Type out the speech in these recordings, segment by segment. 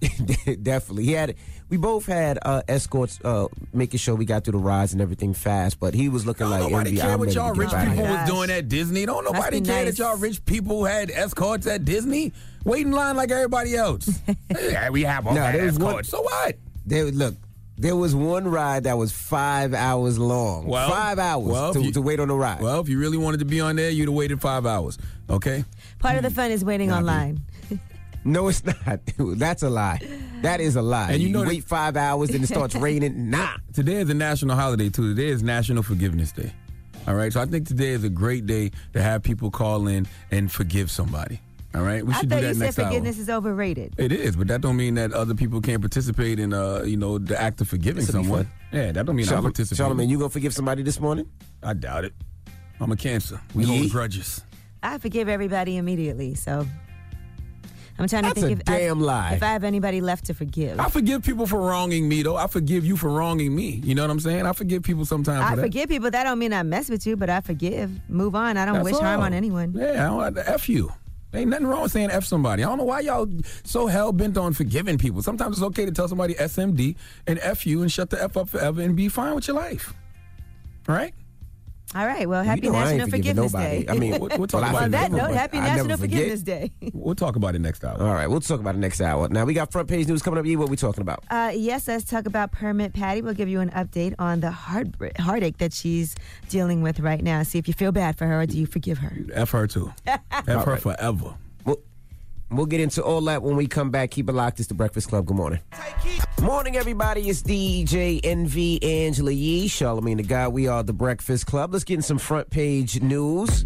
Definitely. We both had escorts making sure we got through the rides and everything fast, but he was looking like nobody envy. cared what y'all rich people was Gosh. doing at Disney. Don't nobody care that y'all rich people had escorts at Disney. Wait in line like everybody else. Yeah, we have all that escorts. So what? There was one ride that was 5 hours long. 5 hours to wait on the ride. Well, if you really wanted to be on there, you'd have waited 5 hours. Okay? Part of the fun is waiting online. No, it's not. That's a lie. That is a lie. And you wait 5 hours, then it starts raining. Nah. Today is a national holiday, too. Today is National Forgiveness Day. All right? So I think today is a great day to have people call in and forgive somebody. All right? We should do that next hour. I thought you said forgiveness is overrated. It is, but that don't mean that other people can't participate in, the act of forgiving someone. Yeah, that don't mean I'm participating. Charlamagne, you gonna forgive somebody this morning? I doubt it. I'm a Cancer. We hold grudges. I forgive everybody immediately, so I'm trying to think if I have anybody left to forgive. I forgive people for wronging me, though. I forgive you for wronging me. You know what I'm saying? I forgive people sometimes for that. I forgive people. That don't mean I mess with you, but I forgive. Move on. I don't wish harm on anyone. Yeah, I don't F you. Ain't nothing wrong with saying F somebody. I don't know why y'all so hell-bent on forgiving people. Sometimes it's okay to tell somebody SMD and F you and shut the F up forever and be fine with your life. Right? All right. Well, happy National Forgiveness Day. I mean, we'll talk about it. On that note, happy National Forgiveness Day. We'll talk about it next hour. All right. We'll talk about it next hour. Now, we got front page news coming up. What are we talking about? Yes, let's talk about Permit Patty. We'll give you an update on the heartache that she's dealing with right now. See if you feel bad for her or do you forgive her? F her, too. F her forever. We'll get into all that when we come back. Keep it locked. It's The Breakfast Club. Good morning. Morning, everybody. It's DJ NV Angela Yee, Charlamagne the God. We are The Breakfast Club. Let's get in some front page news.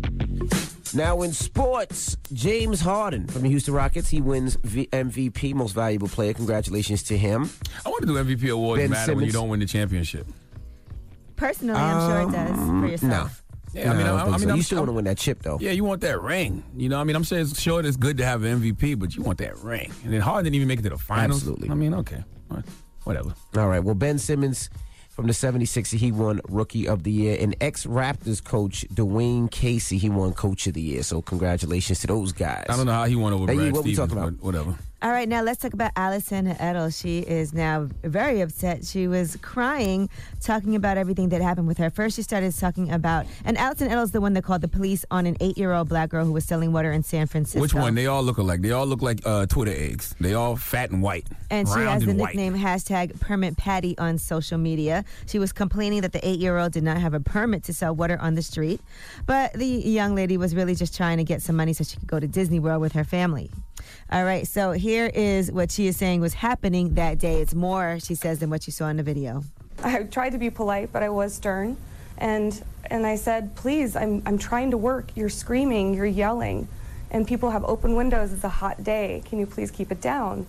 Now, in sports, James Harden from the Houston Rockets, he wins MVP, Most Valuable Player. Congratulations to him. I want to do MVP awards matter when you don't win the championship. Personally, I'm sure it does for yourself. No. Yeah, I mean, you still want to win that chip, though. Yeah, you want that ring. You know, I mean, I'm sure it's good to have an MVP, but you want that ring. And then Harden didn't even make it to the finals. Absolutely. I mean, okay. Whatever. All right. Well, Ben Simmons from the 76ers, he won Rookie of the Year. And ex-Raptors coach Dwayne Casey, he won Coach of the Year. So congratulations to those guys. I don't know how he won over Brad what Stevens, we talking about? Whatever. All right, now let's talk about Allison Edel. She is now very upset. She was crying, talking about everything that happened with her. First, she started talking about, and Allison Edel is the one that called the police on an 8-year-old black girl who was selling water in San Francisco. Which one? They all look alike. They all look like Twitter eggs. They all fat and white. And she has the nickname # Permit Patty on social media. She was complaining that the 8-year-old did not have a permit to sell water on the street. But the young lady was really just trying to get some money so she could go to Disney World with her family. All right, so here is what she is saying was happening that day. It's more, she says, than what you saw in the video. I tried to be polite, but I was stern. And I said, please, I'm trying to work. You're screaming, you're yelling. And people have open windows. It's a hot day. Can you please keep it down?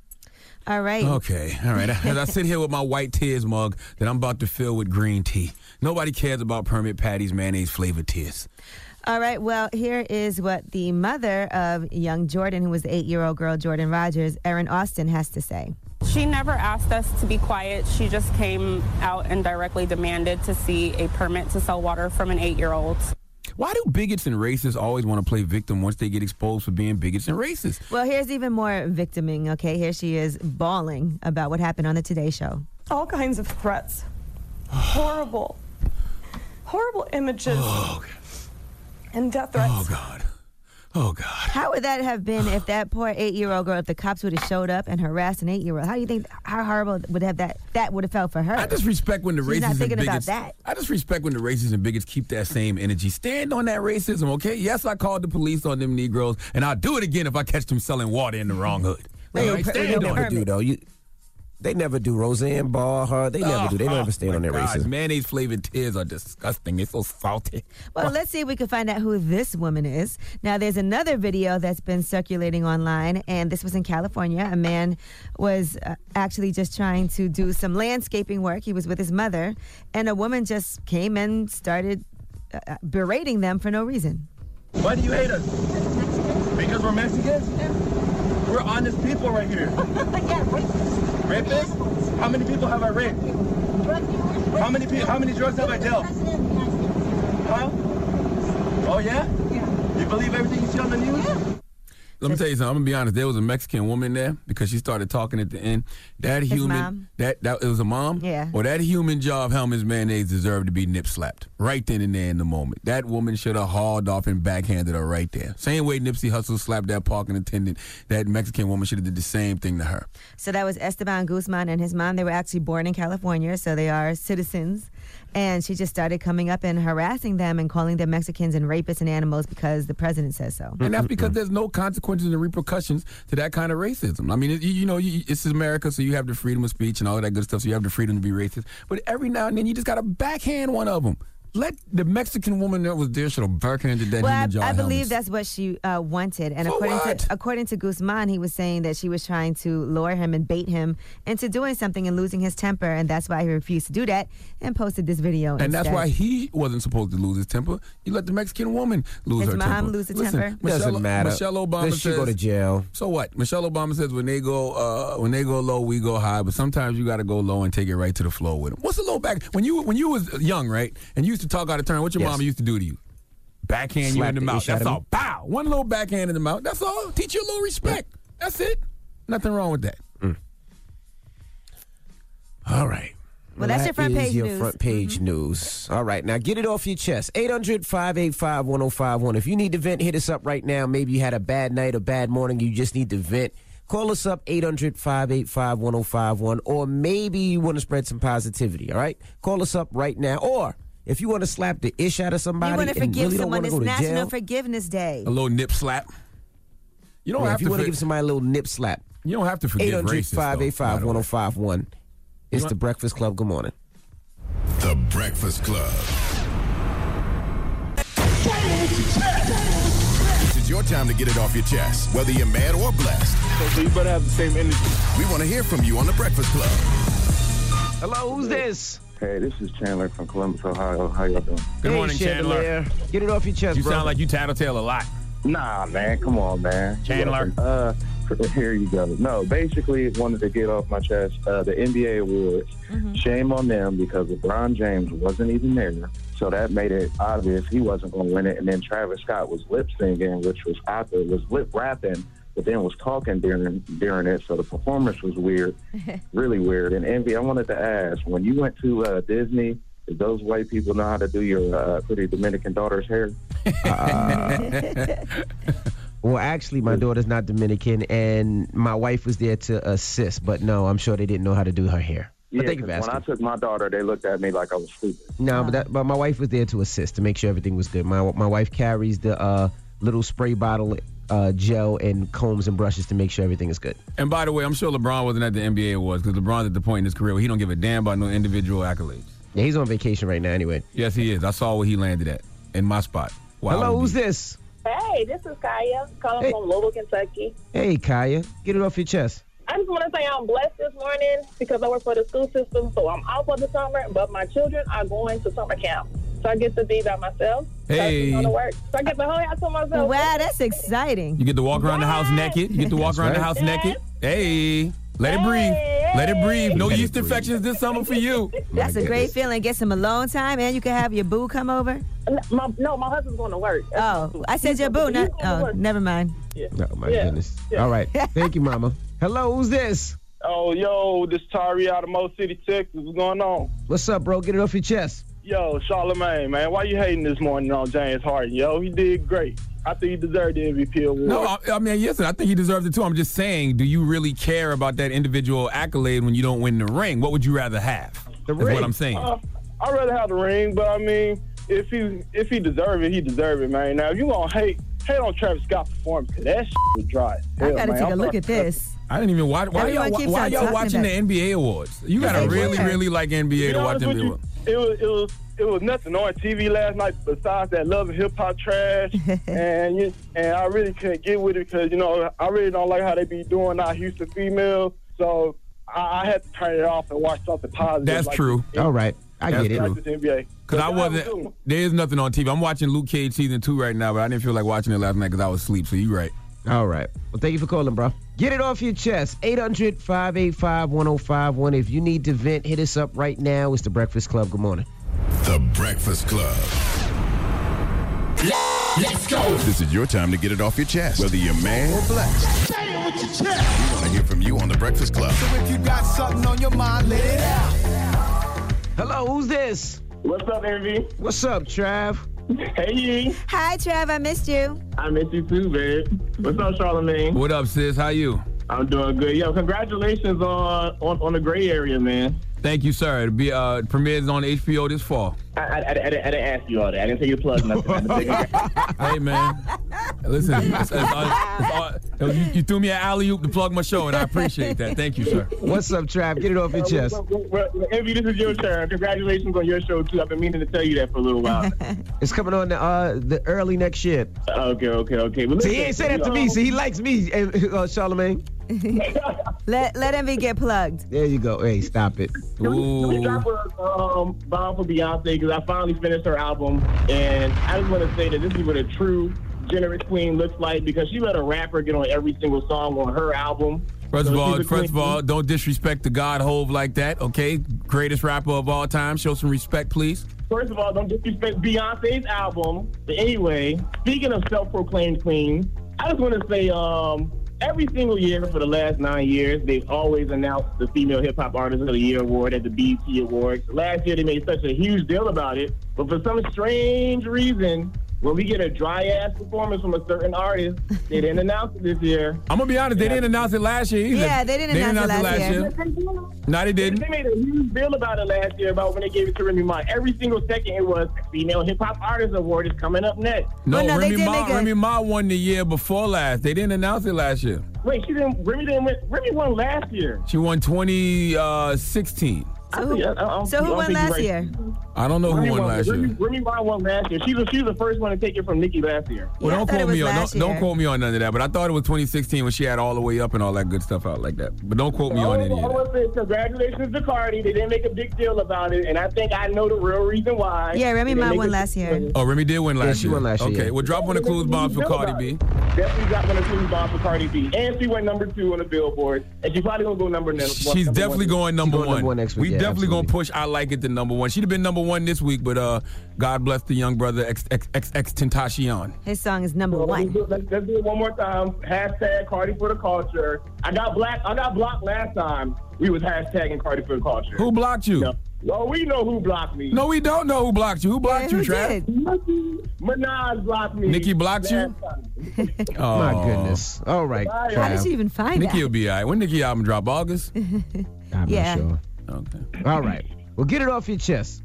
All right. Okay, all right. As I sit here with my white tears mug that I'm about to fill with green tea, nobody cares about Permit Patty's mayonnaise-flavored tears. All right, well, here is what the mother of young Jordan, who was the 8-year-old girl, Jordan Rogers, Erin Austin, has to say. She never asked us to be quiet. She just came out and directly demanded to see a permit to sell water from an 8-year-old. Why do bigots and racists always want to play victim once they get exposed for being bigots and racists? Well, here's even more victiming, okay? Here she is bawling about what happened on the Today Show. All kinds of threats. Horrible images. Oh, God. And death threats. Oh, God. Oh, God. How would that have been if that poor 8-year-old girl, if the cops would have showed up and harassed an 8-year-old? How do you think, how horrible would have that would have felt for her? I just respect when the She's racists not thinking and bigots. about that. I just respect when the racists and bigots keep that same energy. Stand on that racism, okay? Yes, I called the police on them Negroes, and I'll do it again if I catch them selling water in the wrong hood. They never do, though. They never do. Roseanne Barr, her. They never do. They never stand on their racism. Mayonnaise-flavored tears are disgusting. They're so salty. Well, let's see if we can find out who this woman is. Now, there's another video that's been circulating online, and this was in California. A man was actually just trying to do some landscaping work. He was with his mother, and a woman just came and started berating them for no reason. Why do you hate us? Because we're Mexicans? We're honest people right here. Yeah, rapists. Rapists? How many people have I raped? How many drugs have I dealt? Huh? Oh, yeah? Yeah. You believe everything you see on the news? Yeah. Let me tell you something. I'm gonna be honest. There was a Mexican woman there because she started talking at the end. That His human, mom. that it was a mom. Yeah. Well, that human jaw of Hellman's mayonnaise deserved to be nip slapped right then and there in the moment. That woman should have hauled off and backhanded her right there. Same way Nipsey Hussle slapped that parking attendant. That Mexican woman should have did the same thing to her. So that was Esteban Guzman and his mom. They were actually born in California, so they are citizens. And she just started coming up and harassing them and calling them Mexicans and rapists and animals because the president says so. And that's because there's no consequences and repercussions to that kind of racism. I mean, it's America, so you have the freedom of speech and all of that good stuff, so you have the freedom to be racist. But every now and then, you just got to backhand one of them. Let the Mexican woman that was there should have backhanded that human jaw. I believe that's what she wanted. And according to Guzman, he was saying that she was trying to lure him and bait him into doing something and losing his temper, and that's why he refused to do that and posted this video And instead. that's why he wasn't supposed to lose his temper. You let the Mexican woman lose her temper. His mom lose her temper? Doesn't matter. Michelle Obama Does she says, go to jail? So what? Michelle Obama says when they go low, we go high. But sometimes you got to go low and take it right to the floor with them. What's a little back? When you was young, right, and you used to talk out of turn, what your mama used to do to you? Backhand you in the mouth. That's all. Pow! One little backhand in the mouth. That's all. Teach you a little respect. That's it. Nothing wrong with that. All right. Well, that's your front page your news. front page news. All right, now get it off your chest. 800-585-1051. If you need to vent, hit us up right now. Maybe you had a bad night, a bad morning, you just need to vent. Call us up, 800-585-1051. Or maybe you want to spread some positivity, all right? Call us up right now. Or if you want to slap the ish out of somebody You want to and forgive really don't someone, want to it's go to National jail. Forgiveness Day. A little nip slap. You don't have if you to want to give somebody a little nip slap. You don't have to forgive racists, though, 800-585-1051. It's the Breakfast Club. Good morning. The Breakfast Club. This is your time to get it off your chest, whether you're mad or blessed. So you better have the same energy. We want to hear from you on The Breakfast Club. Hello, who's this? Hey, this is Chandler from Columbus, Ohio. How y'all doing? Good morning, Chandler. Get it off your chest, You bro. sound like you tattletale a lot. Nah, man. Come on, man. Chandler. Here you go. No, basically wanted to get off my chest the NBA awards. Shame on them because LeBron James wasn't even there. So that made it obvious he wasn't going to win it. And then Travis Scott was lip singing, which was awkward, was lip rapping, but then was talking during it. So the performance was weird, really weird. And Envy, I wanted to ask, when you went to Disney, did those white people know how to do your pretty Dominican daughter's hair? Well, actually, my daughter's not Dominican, and my wife was there to assist. But no, I'm sure they didn't know how to do her hair. Yeah, But thank you for when asking. I took my daughter, they looked at me like I was stupid. No, but my wife was there to assist, to make sure everything was good. My wife carries the little spray bottle, gel, and combs and brushes to make sure everything is good. And by the way, I'm sure LeBron wasn't at the NBA awards because LeBron's at the point in his career where he don't give a damn about no individual accolades. Yeah, he's on vacation right now anyway. Yes, he is. I saw where he landed at in my spot. Hello, who's this? Hey, this is Kaya calling from Louisville, Kentucky. Hey, Kaya. Get it off your chest. I just want to say I'm blessed this morning because I work for the school system, so I'm out for the summer, but my children are going to summer camp. So I get to be by myself. Hey. So I, work. So I get the whole house to myself. Wow, that's exciting. You get to walk around the house naked. You get to walk around the house naked. Hey, let it breathe. Let it breathe. No yeast infections this summer for you. That's a great feeling. Get some alone time, and you can have your boo come over. My husband's going to work. Oh, I said your boo. Not, oh, never mind. Yeah. Oh, my goodness. All right. Thank you, Mama. Hello, who's this? Oh, yo, this Tyree out of Mo City, Texas. What's going on? What's up, bro? Get it off your chest. Yo, Charlamagne, man. Why you hating this morning on James Harden? Yo, he did great. I think he deserved the MVP award. No, I mean, yes, I think he deserves it too. I'm just saying, do you really care about that individual accolade when you don't win the ring? What would you rather have? That's what I'm saying. I'd rather have the ring, but I mean, if he deserve it, he deserve it, man. Now, if you gonna hate on Travis Scott's performance, because that shit was dry. I gotta take a look at this. I didn't even watch. Why y'all watching the NBA awards? You gotta really like NBA to watch NBA awards. It was nothing on TV last night besides that Love and Hip Hop trash, and I really couldn't get with it because I really don't like how they be doing our Houston females. So I had to turn it off and watch something positive. That's like true. All right, I get it. NBA. Because I wasn't. There is nothing on TV. I'm watching Luke Cage season 2 right now, but I didn't feel like watching it last night because I was asleep. So you right. All right. Well, thank you for calling, bro. Get it off your chest. 800-585-1051. If you need to vent, hit us up right now. It's The Breakfast Club. Good morning. The Breakfast Club. Let's go. This is your time to get it off your chest, whether you're mad or blessed. Say it with your chest. We want to hear from you on The Breakfast Club. So if you got something on your mind, let it out. Hello, who's this? What's up, Envy? What's up, Trav? Hey, Yee. Hi, Trav. I missed you. I miss you too, babe. What's up, Charlamagne? What up, sis? How you? I'm doing good. Yo, congratulations on the Gray Area, man. Thank you, sir. It'll be premieres on HBO this fall. I didn't ask you all that. I didn't say you plug nothing. Hey, man. Listen, you threw me an alley-oop to plug my show, and I appreciate that. Thank you, sir. What's up, Trav? Get it off your chest. Envy, this is your turn. Congratulations on your show, too. I've been meaning to tell you that for a little while. It's coming on the early next year. Okay. But See, he ain't said that to me. See, he likes me, Charlamagne. let Envy get plugged. There you go. Hey, stop it. Can we drop a bomb for Beyonce, because I finally finished her album, and I just want to say that this is what a true generous queen looks like, because she let a rapper get on every single song on her album. First of all, don't disrespect the God Hove like that, okay? Greatest rapper of all time. Show some respect, please. First of all, don't disrespect Beyonce's album. But anyway, speaking of self-proclaimed queen, I just want to say, every single year for the last 9 years, they've always announced the Female Hip Hop Artist of the Year award at the BET Awards. Last year, they made such a huge deal about it, but for some strange reason, when we get a dry-ass performance from a certain artist, they didn't announce it this year. I'm going to be honest, they didn't announce it last year either. Yeah, they didn't announce it last year. No, they didn't. They made a huge deal about it last year, about when they gave it to Remy Ma. Every single second it was Female Hip Hop Artist Award is coming up next. No, Remy Ma won the year before last. They didn't announce it last year. Wait, Remy won last year. She won 2016. So who won last year? I don't know who won last year. Remy Ma won last year. She was the first one to take it from Nicki last year. Well, don't quote me on none of that. But I thought it was 2016 when she had All the Way Up and all that good stuff out like that. But don't quote me on any of that. I want to say congratulations to Cardi. They didn't make a big deal about it, and I think I know the real reason why. Yeah, Remy Ma won last year. Oh, Remy did win last year. She won last year. Okay, well, drop one of the clues bombs for Cardi B. Definitely got one of the clues bombs for Cardi B, and she went number 2 on the Billboard, and she's probably gonna go number 1. She's definitely going number 1 next week. We definitely gonna push I Like It to number 1. She'd have been number 1 this week, but God bless the young brother Tentacion. His song is number 1. Let's do it one more time. Hashtag Cardi for the culture. I got blocked last time. We was hashtagging Cardi for the culture. Who blocked you? Well, we know who blocked me. No, we don't know who blocked you. Who blocked you, Trav? Minaj blocked me. Nicki blocked you? Oh, my goodness. All right, Trav. How did she even find Nicki that? will be all right. When Nicki album drop? August? I'm not sure. Okay. All right. Well, get it off your chest.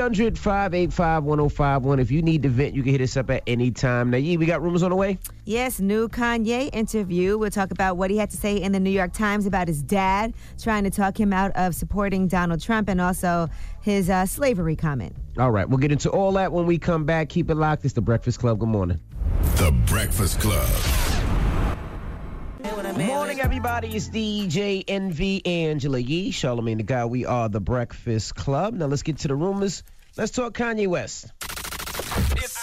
800-585-1051. If you need to vent, you can hit us up at any time. Now, we got rumors on the way? Yes, new Kanye interview. We'll talk about what he had to say in the New York Times about his dad trying to talk him out of supporting Donald Trump, and also his slavery comment. All right. We'll get into all that when we come back. Keep it locked. It's The Breakfast Club. Good morning. The Breakfast Club. Morning, everybody. It's DJ Envy, Angela Yee, Charlamagne the Guy. We are The Breakfast Club. Now, let's get to the rumors. Let's talk Kanye West. It's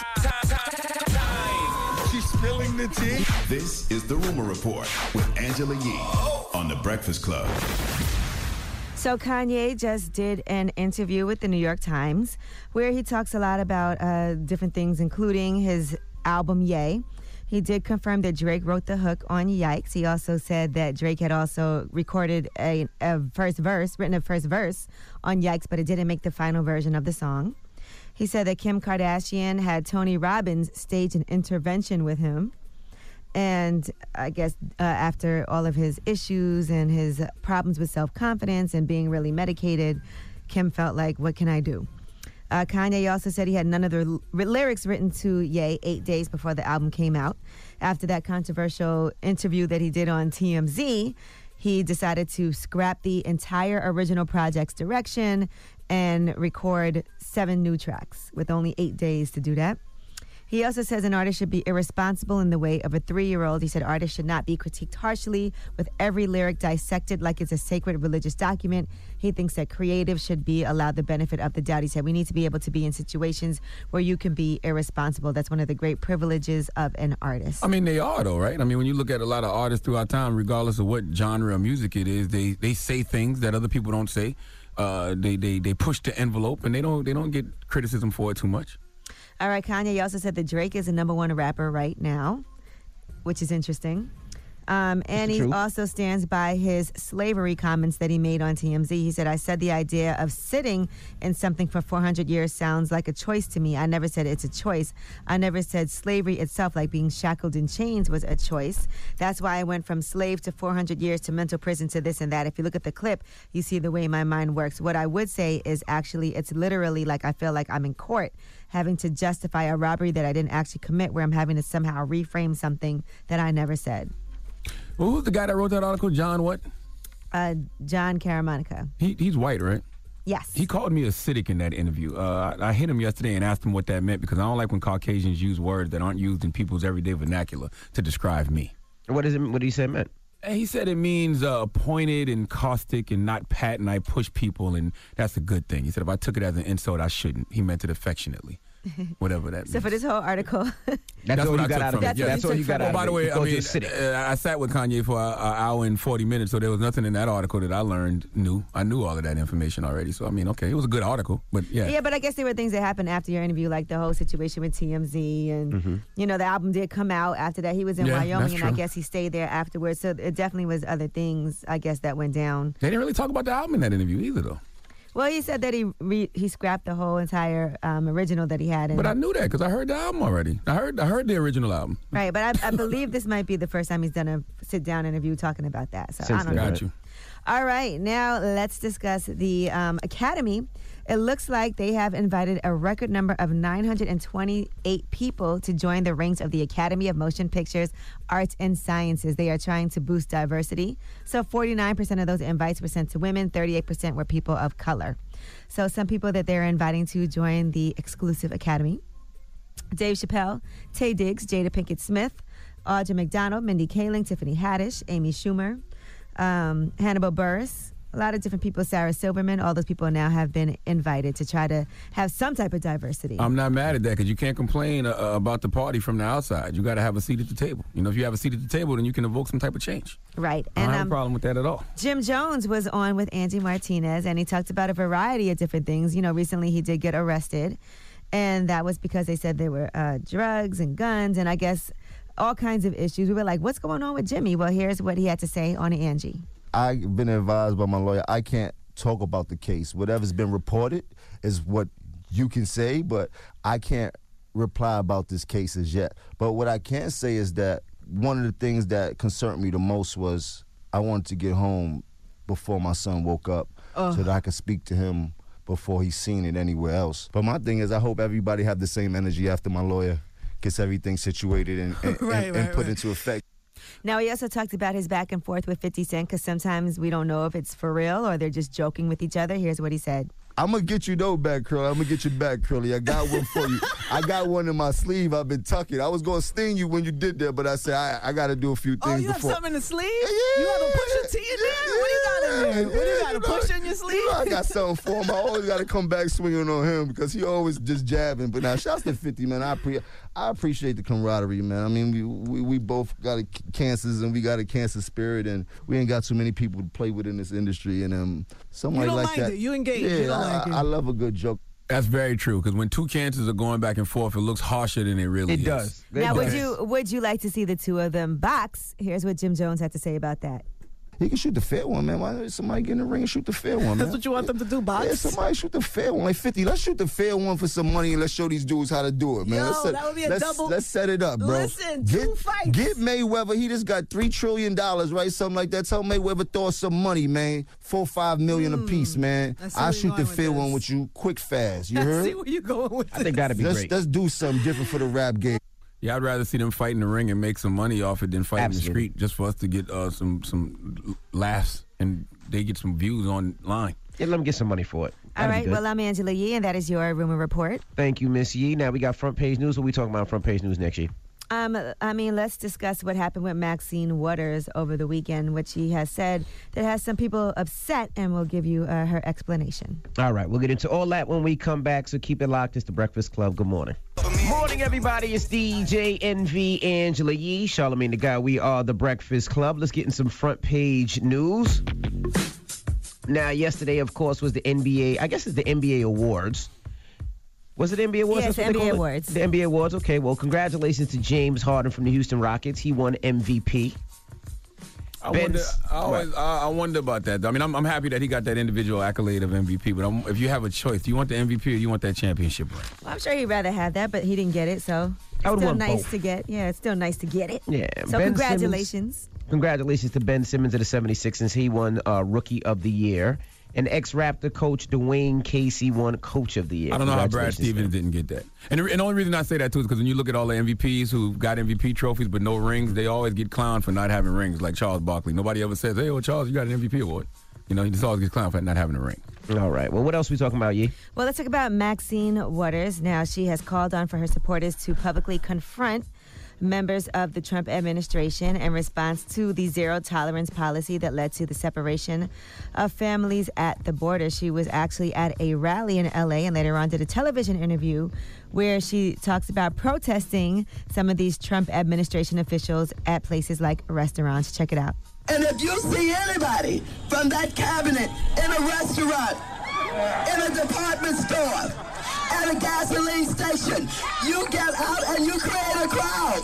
time. She's spilling the tea. This is The Rumor Report with Angela Yee on The Breakfast Club. So Kanye just did an interview with the New York Times where he talks a lot about different things, including his album Ye. He did confirm that Drake wrote the hook on Yikes. He also said that Drake had also recorded written a first verse on Yikes, but it didn't make the final version of the song. He said that Kim Kardashian had Tony Robbins stage an intervention with him. And I guess after all of his issues and his problems with self-confidence and being really medicated, Kim felt like, what can I do? Kanye also said he had none of the lyrics written to Ye 8 days before the album came out. After that controversial interview that he did on TMZ, he decided to scrap the entire original project's direction and record 7 new tracks with only 8 days to do that. He also says an artist should be irresponsible in the way of a 3-year-old. He said artists should not be critiqued harshly with every lyric dissected like it's a sacred religious document. He thinks that creatives should be allowed the benefit of the doubt. He said we need to be able to be in situations where you can be irresponsible. That's one of the great privileges of an artist. I mean, they are, though, right? I mean, when you look at a lot of artists throughout time, regardless of what genre of music it is, they say things that other people don't say. They push the envelope, and they don't get criticism for it too much. All right, Kanye also said that Drake is the #1 rapper right now, which is interesting. And he also stands by his slavery comments that he made on TMZ. He said, I said the idea of sitting in something for 400 years sounds like a choice to me. I never said it's a choice. I never said slavery itself, like being shackled in chains, was a choice. That's why I went from slave to 400 years to mental prison to this and that. If you look at the clip, you see the way my mind works. What I would say is actually it's literally like I feel like I'm in court having to justify a robbery that I didn't actually commit, where I'm having to somehow reframe something that I never said. Well, who's the guy that wrote that article? John what? John Caramanica. He's white, right? Yes. He called me acidic in that interview. I hit him yesterday and asked him what that meant, because I don't like when Caucasians use words that aren't used in people's everyday vernacular to describe me. What did he say it meant? He said it means pointed and caustic and not pat, and I push people, and that's a good thing. He said if I took it as an insult, I shouldn't. He meant it affectionately. Whatever that means. So for this whole article, that's all you got out of it. That's all you got out of it. By the way, I sat with Kanye for an hour and 40 minutes, so there was nothing in that article that I learned new. I knew all of that information already. So, I mean, okay, it was a good article, but yeah. Yeah, but I guess there were things that happened after your interview, like the whole situation with TMZ, and, you know, the album did come out after that. He was in Wyoming, and I guess he stayed there afterwards. So it definitely was other things, I guess, that went down. They didn't really talk about the album in that interview either, though. Well, he said that he scrapped the whole entire original that he had. But I knew that because I heard the album already. I heard the original album. Right, but I believe this might be the first time he's done a sit-down interview talking about that. So I don't know. Got you. All right, now let's discuss the Academy. It looks like they have invited a record number of 928 people to join the ranks of the Academy of Motion Pictures, Arts, and Sciences. They are trying to boost diversity. So 49% of those invites were sent to women, 38% were people of color. So some people that they're inviting to join the exclusive Academy: Dave Chappelle, Taye Diggs, Jada Pinkett Smith, Audra McDonald, Mindy Kaling, Tiffany Haddish, Amy Schumer, Hannibal Buress, a lot of different people, Sarah Silverman. All those people now have been invited to try to have some type of diversity. I'm not mad at that, because you can't complain about the party from the outside. You got to have a seat at the table. You know, if you have a seat at the table, then you can evoke some type of change. Right. I don't have a problem with that at all. Jim Jones was on with Angie Martinez, and he talked about a variety of different things. You know, recently he did get arrested, and that was because they said there were drugs and guns, and I guess all kinds of issues. We were like, what's going on with Jimmy? Well, here's what he had to say on Angie. I've been advised by my lawyer, I can't talk about the case. Whatever's been reported is what you can say, but I can't reply about this case as yet. But what I can say is that one of the things that concerned me the most was I wanted to get home before my son woke up so that I could speak to him before he's seen it anywhere else. But my thing is I hope everybody have the same energy after my lawyer gets everything situated and put into effect. Now, he also talked about his back and forth with 50 Cent, because sometimes we don't know if it's for real or they're just joking with each other. Here's what he said. I'm going to get you though back, Curly. I'm going to get you back, Curly. I got one for you. I got one in my sleeve. I've been tucking. I was going to sting you when you did that, but I said I got to do a few things before. Oh, you have something in the sleeve? Yeah. You have a Pusha T in there? What do you got in there? What do you got, a Pusha in your sleeve? You know, I got something for him. I always got to come back swinging on him because he always just jabbing. But now, shouts to 50, man. I appreciate the camaraderie, man. I mean, we both got cancers and we got a cancer spirit, and we ain't got too many people to play with in this industry. And somebody you don't like that. It. You engage. Yeah, you don't like it. I love a good joke. That's very true, because when two cancers are going back and forth, it looks harsher than it really is. It does. Now, would you like to see the two of them box? Here's what Jim Jones had to say about that. He can shoot the fair one, man. Why don't somebody get in the ring and shoot the fair one, man? That's what you want them to do, box? Yeah, somebody shoot the fair one. Like 50, let's shoot the fair one for some money and let's show these dudes how to do it, man. That would be a double. Let's set it up, bro. Listen, two fights. Get Mayweather. He just got $3 trillion, right? Something like that. Tell Mayweather throw us some money, man. $4-5 million a piece, man. I'll shoot the fair one with you quick, fast. You heard? I see where you're going with this. I think that'd be great. Let's do something different for the rap game. Yeah, I'd rather see them fight in the ring and make some money off it than fight in the street, just for us to get some laughs and they get some views online. Yeah, let them get some money for it. All right, well, I'm Angela Yee, and that is your Rumor Report. Thank you, Miss Yee. Now we got front page news. What we talking about on front page news next year? I mean, let's discuss what happened with Maxine Waters over the weekend, which she has said that has some people upset, and we'll give you her explanation. All right, we'll get into all that when we come back, so keep it locked. It's The Breakfast Club. Good morning. Morning, everybody. It's DJ NV Angela Yee, Charlamagne the Guy. We are The Breakfast Club. Let's get in some front page news. Now, yesterday, of course, was the NBA, I guess it's the NBA Awards. Was it NBA Awards? Yes, That's what they NBA call it? Awards. The NBA Awards. Okay, well, congratulations to James Harden from the Houston Rockets. He won MVP. I wonder about that. I mean, I'm happy that he got that individual accolade of MVP, but if you have a choice, do you want the MVP or you want that championship ring? Well, I'm sure he'd rather have that, but he didn't get it, so it's I would still want nice both. to get. Yeah, it's still nice to get it. Yeah. So Ben congratulations. Simmons, congratulations to Ben Simmons of the 76ers. He won Rookie of the Year. And ex-Raptor coach Dwayne Casey won Coach of the Year. I don't know how Brad Congratulations, Stevens didn't get that. And the only reason I say that, too, is because when you look at all the MVPs who got MVP trophies but no rings, they always get clowned for not having rings, like Charles Barkley. Nobody ever says, hey, well, Charles, you got an MVP award. You know, he just always gets clowned for not having a ring. All right. Well, what else are we talking about, Yee? Well, let's talk about Maxine Waters. Now, she has called on for her supporters to publicly confront members of the Trump administration in response to the zero-tolerance policy that led to the separation of families at the border. She was actually at a rally in L.A. and later on did a television interview where she talks about protesting some of these Trump administration officials at places like restaurants. Check it out. And if you see anybody from that cabinet in a restaurant, in a department store, at a gasoline station, you get out and you create a crowd.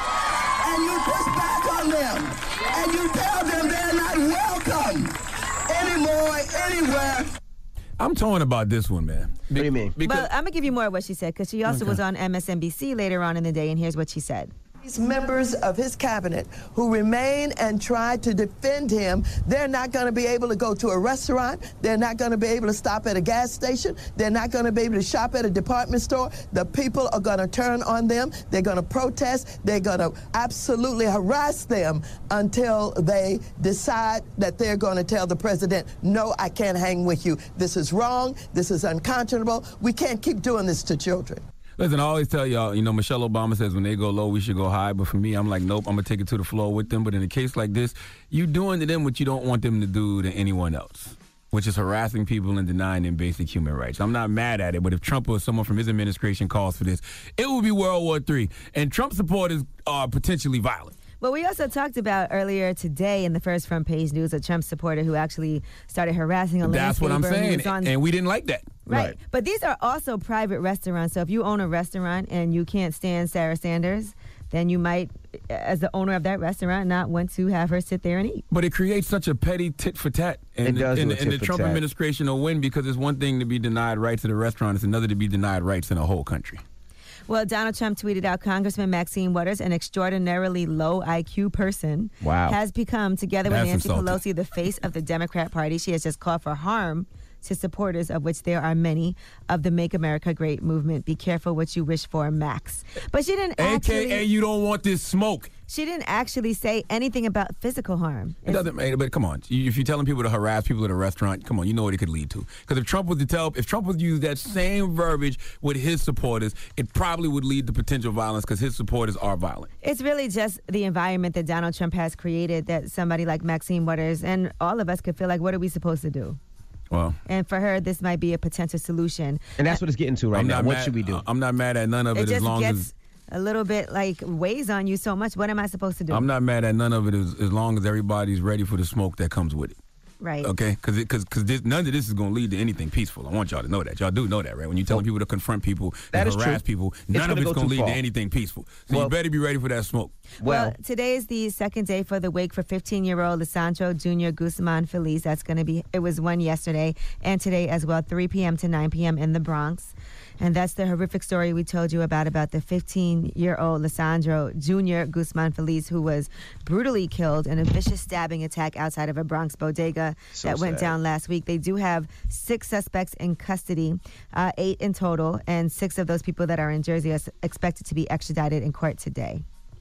And you push back on them. And you tell them they're not welcome anymore, anywhere. I'm torn about this one, man. What do you mean? Well, I'm going to give you more of what she said because she also was on MSNBC later on in the day, and here's what she said. These members of his cabinet who remain and try to defend him, they're not going to be able to go to a restaurant. They're not going to be able to stop at a gas station. They're not going to be able to shop at a department store. The people are going to turn on them. They're going to protest. They're going to absolutely harass them until they decide that they're going to tell the president, no, I can't hang with you. This is wrong. This is unconscionable. We can't keep doing this to children. Listen, I always tell y'all, you know, Michelle Obama says when they go low, we should go high. But for me, I'm like, nope, I'm going to take it to the floor with them. But in a case like this, you doing to them what you don't want them to do to anyone else, which is harassing people and denying them basic human rights. I'm not mad at it, but if Trump or someone from his administration calls for this, it will be World War III. And Trump supporters are potentially violent. Well, we also talked about earlier today in the first front page news a Trump supporter who actually started harassing a landscaper. That's what I'm saying, and we didn't like that. Right. But these are also private restaurants. So if you own a restaurant and you can't stand Sarah Sanders, then you might, as the owner of that restaurant, not want to have her sit there and eat. But it creates such a petty tit for tat. And, It does do a and tit the for Trump tat. administration will win because it's one thing to be denied rights at a restaurant. It's another to be denied rights in a whole country. Well, Donald Trump tweeted out Congressman Maxine Waters, an extraordinarily low IQ person, Wow. has become, together with That's Nancy insulting. Pelosi, the face of the Democrat Party. She has just called for harm to supporters, of which there are many, of the Make America Great movement. Be careful what you wish for, Max. But she didn't actually... AKA, you don't want this smoke. She didn't actually say anything about physical harm. It doesn't matter, but come on. If you're telling people to harass people at a restaurant, come on, you know what it could lead to. Because if Trump was to use that same verbiage with his supporters, it probably would lead to potential violence because his supporters are violent. It's really just the environment that Donald Trump has created that somebody like Maxine Waters and all of us could feel like, what are we supposed to do? Well, And for her, this might be a potential solution. And that's what it's getting to right now. What should we do? I'm not mad at none of it, It as just long gets as a little bit like weighs on you so much. What am I supposed to do? I'm not mad at none of it as long as everybody's ready for the smoke that comes with it. Right. Okay? Because none of this is going to lead to anything peaceful. I want y'all to know that. Y'all do know that, right? When you're telling people to confront people That and is harass true. people, It's none of gonna it's go going to too lead to far. anything peaceful. So Well- you better be ready for that smoke. Well, today is the second day for the wake for 15-year-old Lisandro Jr. Guzman Feliz. It was one yesterday and today as well, 3 p.m. to 9 p.m. in the Bronx. And that's the horrific story we told you about the 15-year-old Lisandro Jr. Guzman Feliz, who was brutally killed in a vicious stabbing attack outside of a Bronx bodega So that went sad. down last week. They do have 6 suspects in custody, 8 in total, and 6 of those people that are in Jersey are expected to be extradited in court today.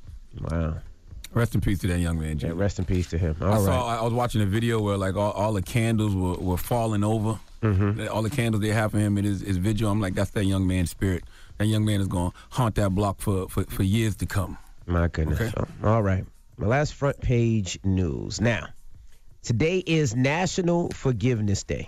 Wow. Rest in peace to that young man, Jimmy. Yeah, rest in peace to him. I All right. was watching a video where like all the candles were falling over. Mm-hmm. All the candles they have for him in his vigil. I'm like, that's that young man's spirit. That young man is going to haunt that block for years to come. My goodness. Okay. So, all right. My last front page news. Now, today is National Forgiveness Day.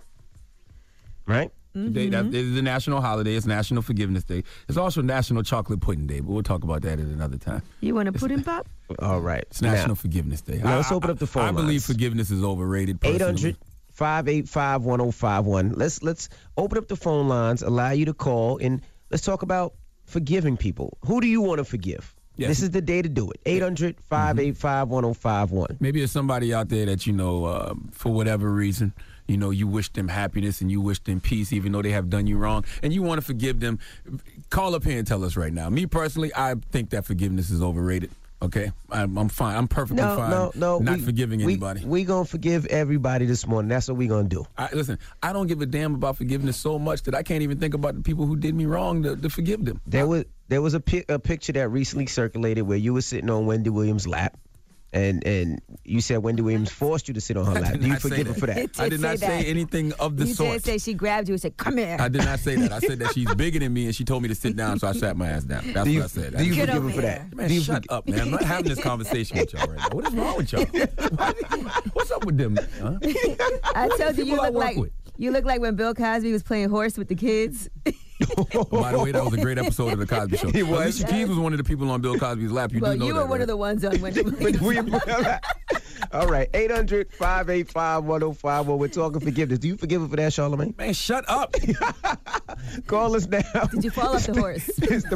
Right? Today, that is the national holiday. It's National Forgiveness Day. It's also National Chocolate Pudding Day, but we'll talk about that at another time. You want to pudding pop? All right. It's National Now, Forgiveness Day. now let's open up the phone I believe lines. forgiveness is overrated. Personally. 800-585-1051. Let's open up the phone lines, allow you to call and let's talk about forgiving people. Who do you want to forgive? Yes. This is the day to do it. 800-585-1051. Maybe there's somebody out there that, for whatever reason, you wish them happiness and you wish them peace, even though they have done you wrong, and you want to forgive them. Call up here and tell us right now. Me personally, I think that forgiveness is overrated. Okay, I'm fine. I'm perfectly fine. Not forgiving anybody. We gonna forgive everybody this morning. That's what we gonna do. Listen, I don't give a damn about forgiveness so much that I can't even think about the people who did me wrong to forgive them. There was a picture that recently circulated where you were sitting on Wendy Williams' lap. And you said Wendy Williams forced you to sit on her lap. Do you forgive her for that? I did not say anything of the sort. You did say she grabbed you and said, "Come here." I did not say that. I said that she's bigger than me and she told me to sit down, so I sat my ass down. That's what I said. Do you forgive her for that? Man, shut up, man. I'm not having this conversation with y'all right now. What is wrong with y'all? What's up with them? Huh? I told you you look like when Bill Cosby was playing horse with the kids. By the way, that was a great episode of The Cosby Show. It was. Alicia Keys was one of the people on Bill Cosby's lap. You do know that, you were one of the ones on Wendy Williams. All right, 800-585-1051. We're talking forgiveness. Do you forgive her for that, Charlamagne? Man, shut up. Call us now. Did you fall off the horse?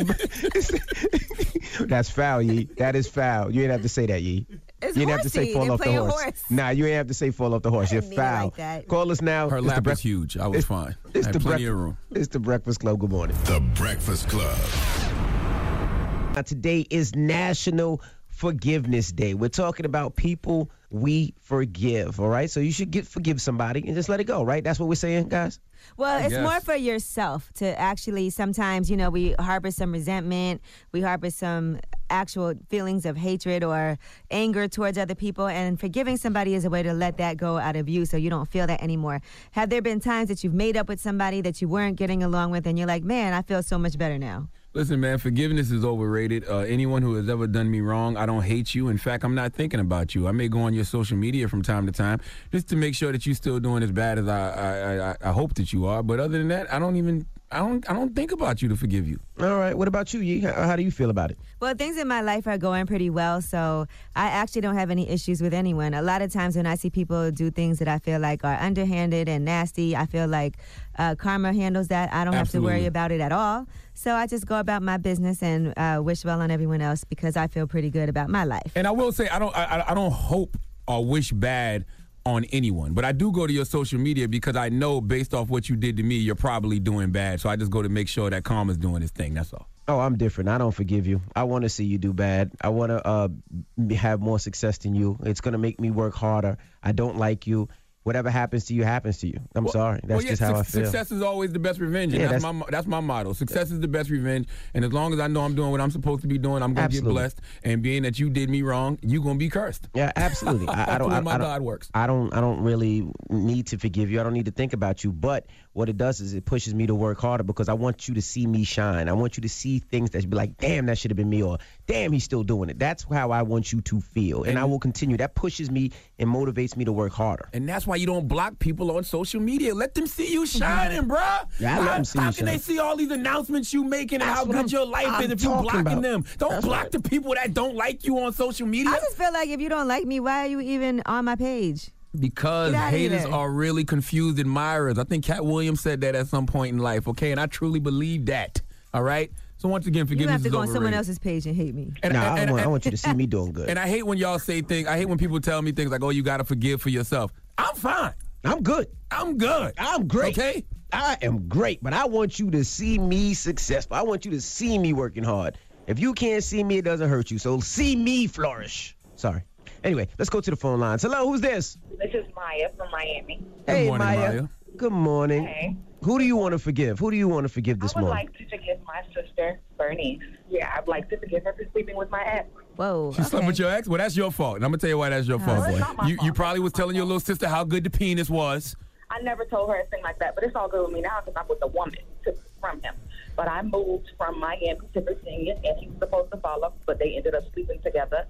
That's foul, Yee. That is foul. You ain't have to say that, Yee. It's you didn't have to say fall off the horse. Nah, you ain't have to say fall off the horse. You're foul. Like that. Call us now. Her lap is huge. I was fine. I had plenty of room. It's the Breakfast Club. Good morning. The Breakfast Club. Today is National Forgiveness Day. We're talking about people we forgive, all right? So you should forgive somebody and just let it go, right? That's what we're saying, guys? Well, it's more for yourself to actually sometimes, we harbor some resentment. We harbor some actual feelings of hatred or anger towards other people. And forgiving somebody is a way to let that go out of you so you don't feel that anymore. Have there been times that you've made up with somebody that you weren't getting along with and you're like, man, I feel so much better now? Listen, man, forgiveness is overrated. Anyone who has ever done me wrong, I don't hate you. In fact, I'm not thinking about you. I may go on your social media from time to time just to make sure that you're still doing as bad as I hope that you are. But other than that, I don't think about you to forgive you. All right. What about you, Yee? How do you feel about it? Well, things in my life are going pretty well, so I actually don't have any issues with anyone. A lot of times when I see people do things that I feel like are underhanded and nasty, I feel like karma handles that. I don't have to worry about it at all. So I just go about my business and wish well on everyone else because I feel pretty good about my life. And I will say, I don't hope or wish bad on anyone, but I do go to your social media because I know based off what you did to me, you're probably doing bad. So I just go to make sure that karma's doing its thing. That's all. Oh, I'm different. I don't forgive you. I want to see you do bad. I want to have more success than you. It's going to make me work harder. I don't like you. Whatever happens to you, happens to you. I'm sorry. That's just how I feel. Success is always the best revenge. And that's my motto. Success is the best revenge. And as long as I know I'm doing what I'm supposed to be doing, I'm going to get blessed. And being that you did me wrong, you're going to be cursed. Yeah, absolutely. God works. I don't really need to forgive you. I don't need to think about you. But what it does is it pushes me to work harder because I want you to see me shine. I want you to see things that be like, damn, that should have been me, or damn, he's still doing it. That's how I want you to feel. And I will continue. That pushes me and motivates me to work harder. And that's why you don't block people on social media. Let them see you shining, bruh. Yeah, I let them see you How shine. can they see all these announcements you making and how good your life is if you blocking them? Don't block the people that don't like you on social media. I just feel like if you don't like me, why are you even on my page? Because haters are really confused admirers. I think Cat Williams said that at some point in life, okay? And I truly believe that, all right? So once again, forgiveness is overrated. You have to go on someone else's page and hate me. I want you to see me doing good. And I hate when y'all say things, I hate when people tell me things like, oh, you got to forgive for yourself. I'm fine. I'm good. I'm good. I'm great. Okay? I am great, but I want you to see me successful. I want you to see me working hard. If you can't see me, it doesn't hurt you. So see me flourish. Sorry. Anyway, let's go to the phone lines. Hello, who's this? This is Maya from Miami. Hey, Good morning, Maya. Good morning. Hey. Who do you want to forgive? Who do you want to forgive this I would morning? like to forgive my sister, Bernice. Yeah, I'd like to forgive her for sleeping with my ex. Whoa. She slept with your ex? Well, that's your fault. And I'm going to tell you why that's your fault, it's boy. not my You fault. probably was telling your little sister how good the penis was. I never told her anything like that, but it's all good with me now because I'm with a woman who took it from him. But I moved from Miami to Virginia, and he was supposed to follow, but they ended up sleeping together.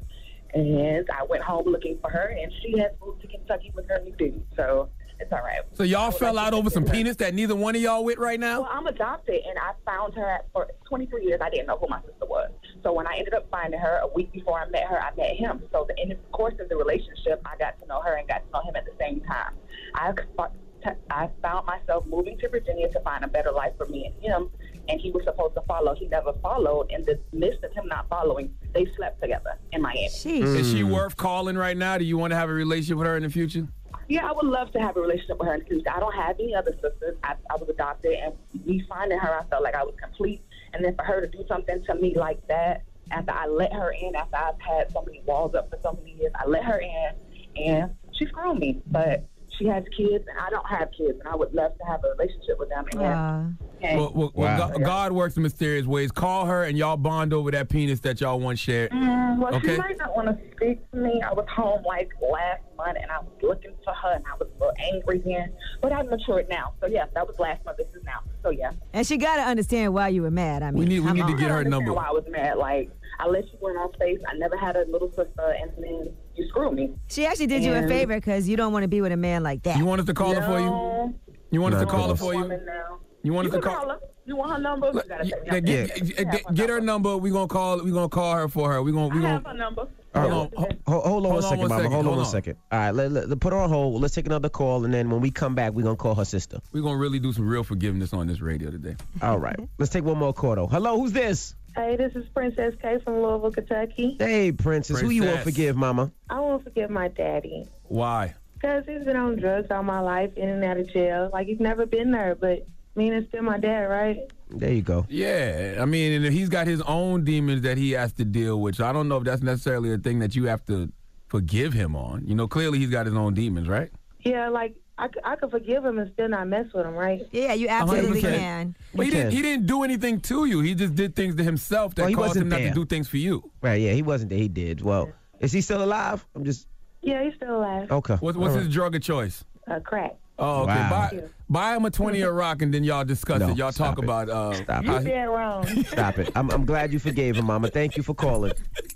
And I went home looking for her, and she has moved to Kentucky with her new dude. So it's all right. So y'all fell out over some penis that neither one of y'all with right now? Well, I'm adopted, and I found her for 23 years. I didn't know who my sister was. So when I ended up finding her a week before I met her, I met him. So in the course of the relationship, I got to know her and got to know him at the same time. I I found myself moving to Virginia to find a better life for me and him, and he was supposed to follow. He never followed. In the midst of him not following, they slept together in Miami. Is she worth calling right now? Do you want to have a relationship with her in the future? Yeah, I would love to have a relationship with her in the future. I don't have any other sisters. I was adopted, and me finding her, I felt like I was complete. And then for her to do something to me like that, after I let her in, after I've had so many walls up for so many years, I let her in, and she screwed me. But she has kids, and I don't have kids, and I would love to have a relationship with them. And God works in mysterious ways. Call her, and y'all bond over that penis that y'all once shared. Well, okay? she might not want to speak to me. I was home like last month, and I was looking for her, and I was a little angry then. But I'm matured now. So, yeah, that was last month. This is now. So, yeah. And she got to understand why you were mad. I mean, we need to get her number. Why I was mad. Like, I let you in our face. I never had a little sister, and then you screwed me. She actually did you a favor because you don't want to be with a man like that. You want us to call her for you? You want us to call her for you? You want us to call her? You want her number? Get her number. We're gonna call her for her. I have her number. Hold on one second, Mama. Hold on one second. All right, let put her on hold. Let's take another call, and then when we come back, we're going to call her sister. We're going to really do some real forgiveness on this radio today. All right. Let's take one more call, though. Hello, who's this? Hey, this is Princess K from Louisville, Kentucky. Hey, Princess. Who you want to forgive, Mama? I want to forgive my daddy. Why? Because he's been on drugs all my life, in and out of jail. Like, he's never been there, but I mean, it's still my dad, right? There you go. Yeah, I mean, and he's got his own demons that he has to deal with. So I don't know if that's necessarily a thing that you have to forgive him on. You know, clearly he's got his own demons, right? Yeah, like I could forgive him and still not mess with him, right? Yeah, you absolutely 100%. can. But he didn't do anything to you. He just did things to himself that caused him not to do things for you. Right? Yeah, he wasn't there. He did. Well, is he still alive? Yeah, he's still alive. Okay. What's his drug of choice? Crack. Oh, okay. Wow. Buy him a 20-year rock, and then y'all discuss it. Y'all talk about. Stop You it. dead wrong. Stop it. I'm glad you forgave him, Mama. Thank you for calling.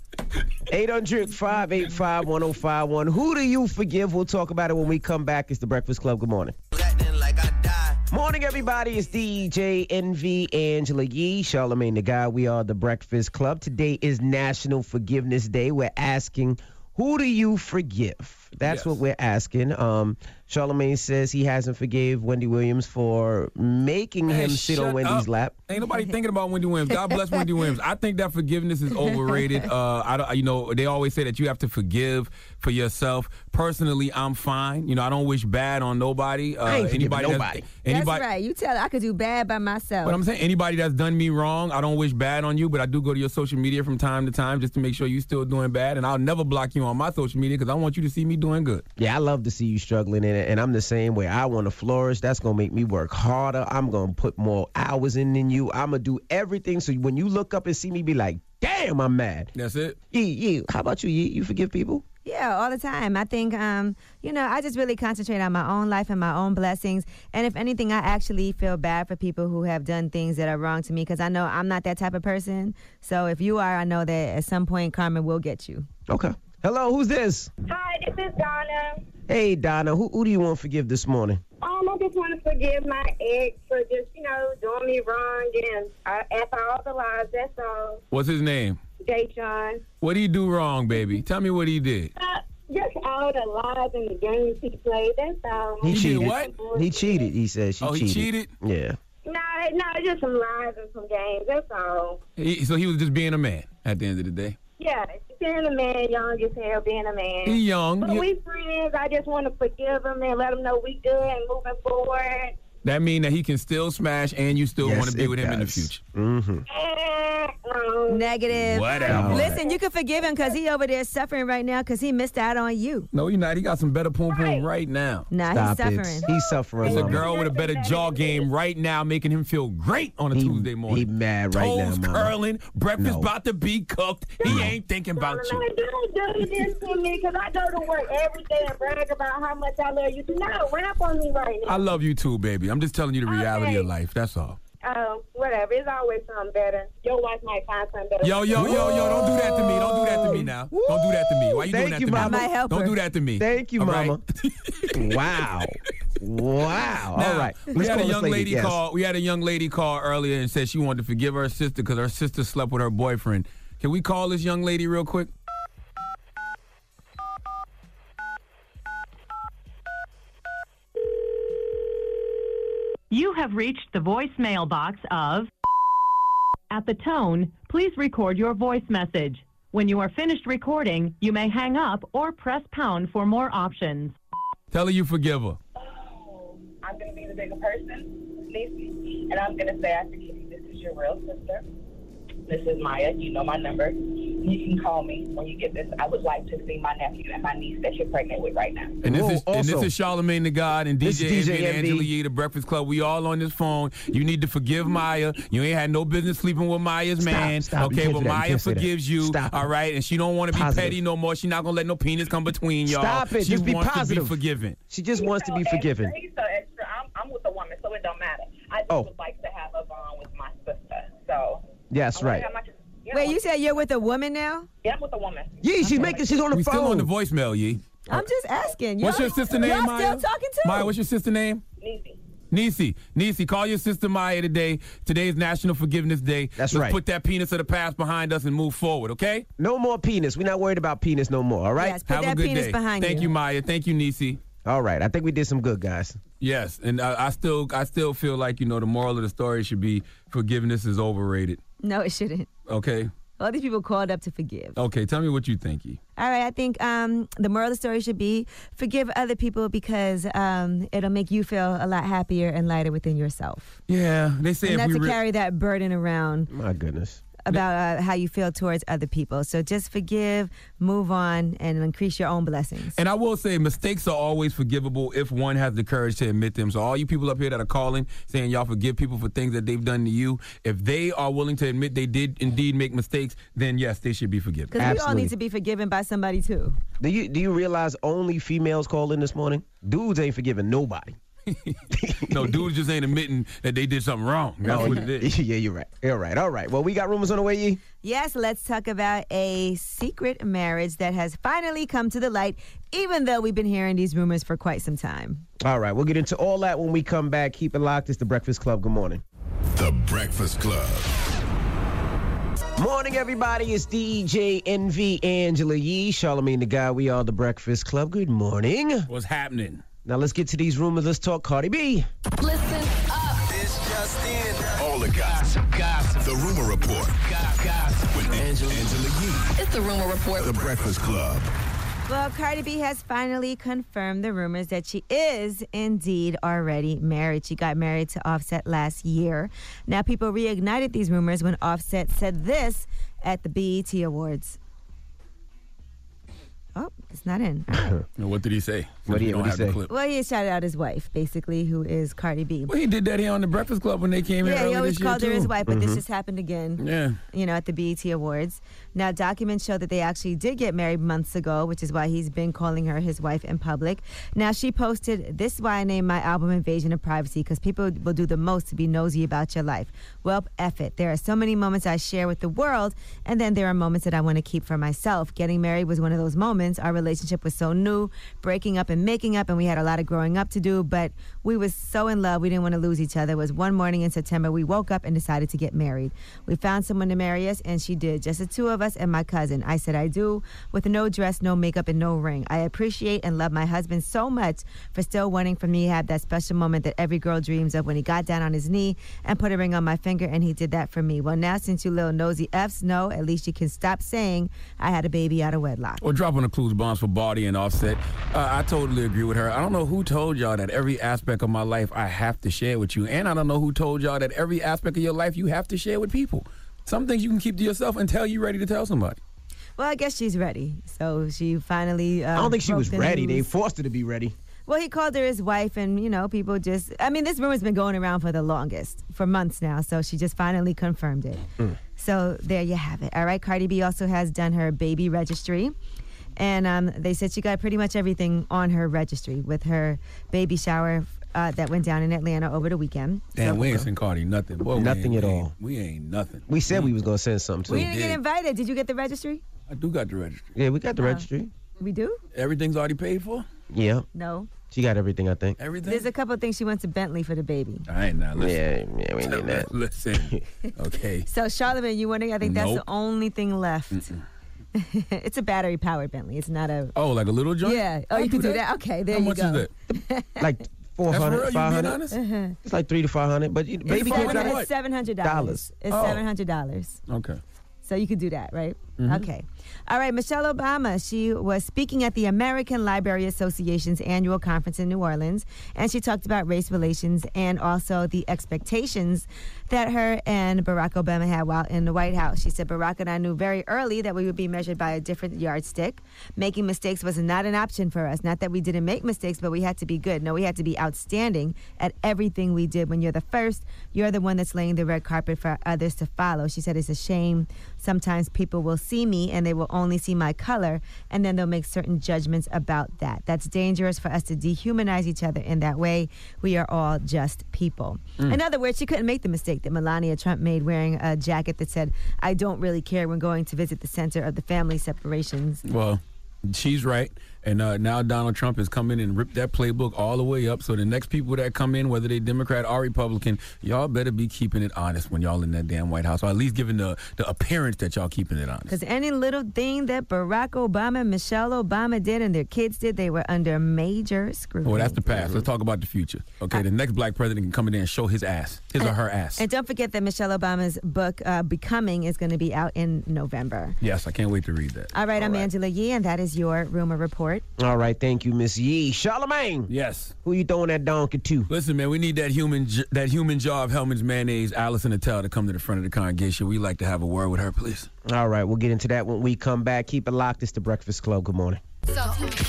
800-585-1051. Who do you forgive? We'll talk about it when we come back. It's The Breakfast Club. Good morning. Morning, everybody. It's DJ NV, Angela Yee, Charlamagne the Guy. We are The Breakfast Club. Today is National Forgiveness Day. We're asking, who do you forgive? That's what we're asking. Charlamagne says he hasn't forgave Wendy Williams for making him sit on Wendy's lap. Ain't nobody thinking about Wendy Williams. God bless Wendy Williams. I think that forgiveness is overrated. They always say that you have to forgive for yourself. Personally, I'm fine. I don't wish bad on nobody. I ain't forgiving nobody. That's right. You tell her I could do bad by myself. But I'm saying anybody that's done me wrong, I don't wish bad on you, but I do go to your social media from time to time just to make sure you're still doing bad. And I'll never block you on my social media because I want you to see me doing good. Yeah, I love to see you struggling in it, and I'm the same way. I want to flourish. That's going to make me work harder. I'm going to put more hours in than you. I'm going to do everything so when you look up and see me, be like, damn, I'm mad. That's it. Yee. How about you, Yee? You forgive people? Yeah, all the time. I think, I just really concentrate on my own life and my own blessings. And if anything, I actually feel bad for people who have done things that are wrong to me because I know I'm not that type of person. So if you are, I know that at some point karma will get you. Okay. Hello, who's this? Hi, this is Donna. Hey, Donna. Who do you want to forgive this morning? I just want to forgive my ex for just, doing me wrong and after all the lies, that's all. What's his name? Jay John. What did he do wrong, baby? Tell me what he did. Just all the lies and the games he played, that's all. He cheated. Did what? He cheated, he said. She cheated. He cheated? Yeah. No, just some lies and some games, that's all. So he was just being a man at the end of the day? Yeah, being a man, young as hell, being a man. He young. But we friends. I just want to forgive him and let him know we good and moving forward. That mean that he can still smash and you still want to be with him in the future. Mm-hmm. Negative. Whatever. Listen, you can forgive him because he over there suffering right now because he missed out on you. No, he's not. He got some better poom poom right now. Nah, Stop he's suffering. He's suffering. There's a girl with a better jaw game right now making him feel great on a Tuesday morning. He mad right now, Toes Mama. curling, breakfast about to be cooked. He ain't thinking about you. Don't do this to me because I go to work every day and brag about how much I love you. Do not rap on me right now. I love you too, baby. I'm just telling you the reality of life. That's all. Whatever. It's always something better. Your wife might find something better. Yo, don't do that to me. Don't do that to me now. Don't do that to me. Why you doing that to me? I might help Don't her. do that to me. Thank you, All Mama. right? Wow. Now, All right. We had a young lady yes. call. We had a young lady call earlier and said she wanted to forgive her sister because her sister slept with her boyfriend. Can we call this young lady real quick? You have reached the voicemail box of... At the tone, please record your voice message. When you are finished recording, you may hang up or press pound for more options. Tell her you forgive her. I'm going to be the bigger person, Lacey, and I'm going to say I forgive you. This is your real sister. This is Maya. You know my number. You can call me when you get this. I would like to see my nephew and my niece that you're pregnant with right now. And this is Charlamagne the God and DJ Envy and Angela Yee, the Breakfast Club. We all on this phone. You need to forgive Maya. You ain't had no business sleeping with Maya's man. Stop. Okay, but Maya forgives you. All right, and she don't want to be petty no more. She's not gonna let no penis come between y'all. Stop it. She Just be wants positive. to be forgiven. She just wants to be forgiven. He's so extra. I'm with a woman, so it don't matter. I just would like to have a bond with my sister. So. Yes, right. Wait, you said you're with a woman now? Yeah, I'm with a woman. Yee, she's on the phone. We still on the voicemail, Yee. I'm just asking. What's your sister name, y'all Maya? still talking to? Maya, what's your sister name? Niecy, call your sister Maya today. Today is National Forgiveness Day. That's Let's right. put that penis of the past behind us and move forward, okay? No more penis. We're not worried about penis no more, all right? Yes, put Have that a good penis day. behind Thank you. you, Maya. Thank you, Niecy. All right. I think we did some good, guys. Yes, and I still feel like, the moral of the story should be forgiveness is overrated, No, it shouldn't. okay? All these people called up to forgive. Okay, tell me what you think, Yee. All right, I think the moral of the story should be forgive other people because it'll make you feel a lot happier and lighter within yourself. Yeah, they say And if not we to carry that burden around My goodness. about how you feel towards other people. So just forgive, move on, and increase your own blessings. And I will say mistakes are always forgivable if one has the courage to admit them. So all you people up here that are calling saying y'all forgive people for things that they've done to you, if they are willing to admit they did indeed make mistakes, then yes, they should be forgiven. Because we all need to be forgiven by somebody too. Do you realize only females called in this morning? Dudes ain't forgiving nobody. No, dudes just ain't admitting that they did something wrong. That's what it is. Yeah, you're right. You're right. All right. Well, we got rumors on the way, Yee. Yes, let's talk about a secret marriage that has finally come to the light, even though we've been hearing these rumors for quite some time. All right. We'll get into all that when we come back. Keep it locked. It's The Breakfast Club. Good morning. The Breakfast Club. Morning, everybody. It's DJ Envy, Angela Yee, Charlamagne the God. We are The Breakfast Club. Good morning. What's happening? Now let's get to these rumors. Let's talk Cardi B. Listen up. This just in. All the gossip. The Rumor Report. Gossip. With Angela Yee. It's the Rumor Report. The Breakfast Club. Well, Cardi B has finally confirmed the rumors that she is indeed already married. She got married to Offset last year. Now, people reignited these rumors when Offset said this at the BET Awards. Oh, it's not in. What did he say? What did he say? Well, he shouted out his wife, basically, who is Cardi B. Well, he did that here on the Breakfast Club when they came in Yeah, earlier he always this year, called her too. his wife, but this just happened again. Yeah. At the BET Awards. Now, documents show that they actually did get married months ago, which is why he's been calling her his wife in public. Now, she posted, "This is why I named my album Invasion of Privacy, because people will do the most to be nosy about your life. Well, F it. There are so many moments I share with the world, and then there are moments that I want to keep for myself. Getting married was one of those moments. Our relationship was so new, breaking up and making up, and we had a lot of growing up to do, but we was so in love, we didn't want to lose each other. It was one morning in September, we woke up and decided to get married. We found someone to marry us, and she did. Just the two of us and my cousin. I said I do, with no dress, no makeup, and no ring. I appreciate and love my husband so much for still wanting for me to have that special moment that every girl dreams of when he got down on his knee and put a ring on my finger, and he did that for me. Well, now, since you little nosy Fs know, at least you can stop saying I had a baby out of wedlock." Or dropping the clues bombs for Barty and Offset. I totally agree with her. I don't know who told y'all that every aspect of my life I have to share with you. And I don't know who told y'all that every aspect of your life you have to share with people. Some things you can keep to yourself until you're ready to tell somebody. Well, I guess she's ready. So she finally I don't think she broke was the ready. news. They forced her to be ready. Well, he called her his wife, and, people just... I mean, this rumor's been going around for the longest, for months now, so she just finally confirmed it. So there you have it. All right, Cardi B also has done her baby registry, and they said she got pretty much everything on her registry with her baby shower that went down in Atlanta over the weekend. Damn, we ain't sent Cardi nothing. Boy, Nothing at all. We ain't nothing. We said we was going to send something, We too. didn't get invited. Did you get the registry? I do got the registry. Yeah, we got the registry. We do? Everything's already paid for? Yeah. No. She got everything, I think. Everything? There's a couple of things she went to Bentley for the baby. All right, now listen. Yeah, we ain't getting that. Listen. Okay. So, Charlamagne, you wondering? I think that's the Nope. only thing left. It's a battery-powered Bentley. It's not a... Oh, like a little joint? Yeah. Oh, I'll you can do that. that? Okay, there How you much go. is that? Like 400, 500. Uh-huh. It's like $300 to $500, but baby kids got It's $700. It's $700. Okay. So you could do that, right? Mhm. Okay. All right, Michelle Obama, she was speaking at the American Library Association's annual conference in New Orleans, and she talked about race relations and also the expectations that her and Barack Obama had while in the White House. She said, Barack and I knew very early that we would be measured by a different yardstick. Making mistakes was not an option for us. Not that we didn't make mistakes, but we had to be good. No, we had to be outstanding at everything we did. When you're the first, you're the one that's laying the red carpet for others to follow. She said, it's a shame. Sometimes people will see me and they will only see my color, and then they'll make certain judgments about that. That's dangerous for us to dehumanize each other in that way. We are all just people. In other words, she couldn't make the mistake that Melania Trump made, wearing a jacket that said, I don't really care when going to visit the center of the family separations. Well, she's right. And now Donald Trump has come in and ripped that playbook all the way up. So the next people that come in, whether they Democrat or Republican, y'all better be keeping it honest when y'all in that damn White House, or at least giving the appearance that y'all keeping it honest. Because any little thing that Barack Obama and Michelle Obama did and their kids did, they were under major scrutiny. Well, that's the past. Let's talk about the future. Okay, the next black president can come in there and show his ass, his or her ass. And don't forget that Michelle Obama's book, Becoming, is going to be out in November. Yes, I can't wait to read that. All right, I'm Angela Yee, and that is your Rumor Report. All right, thank you, Miss Yee. Charlamagne. Yes. Who you throwing that donkey to? Listen, man, we need that human jar of Hellman's mayonnaise, Allison Attell, to come to the front of the congregation. We'd like to have a word with her, please. All right, we'll get into that when we come back. Keep it locked. It's the Breakfast Club. Good morning. You get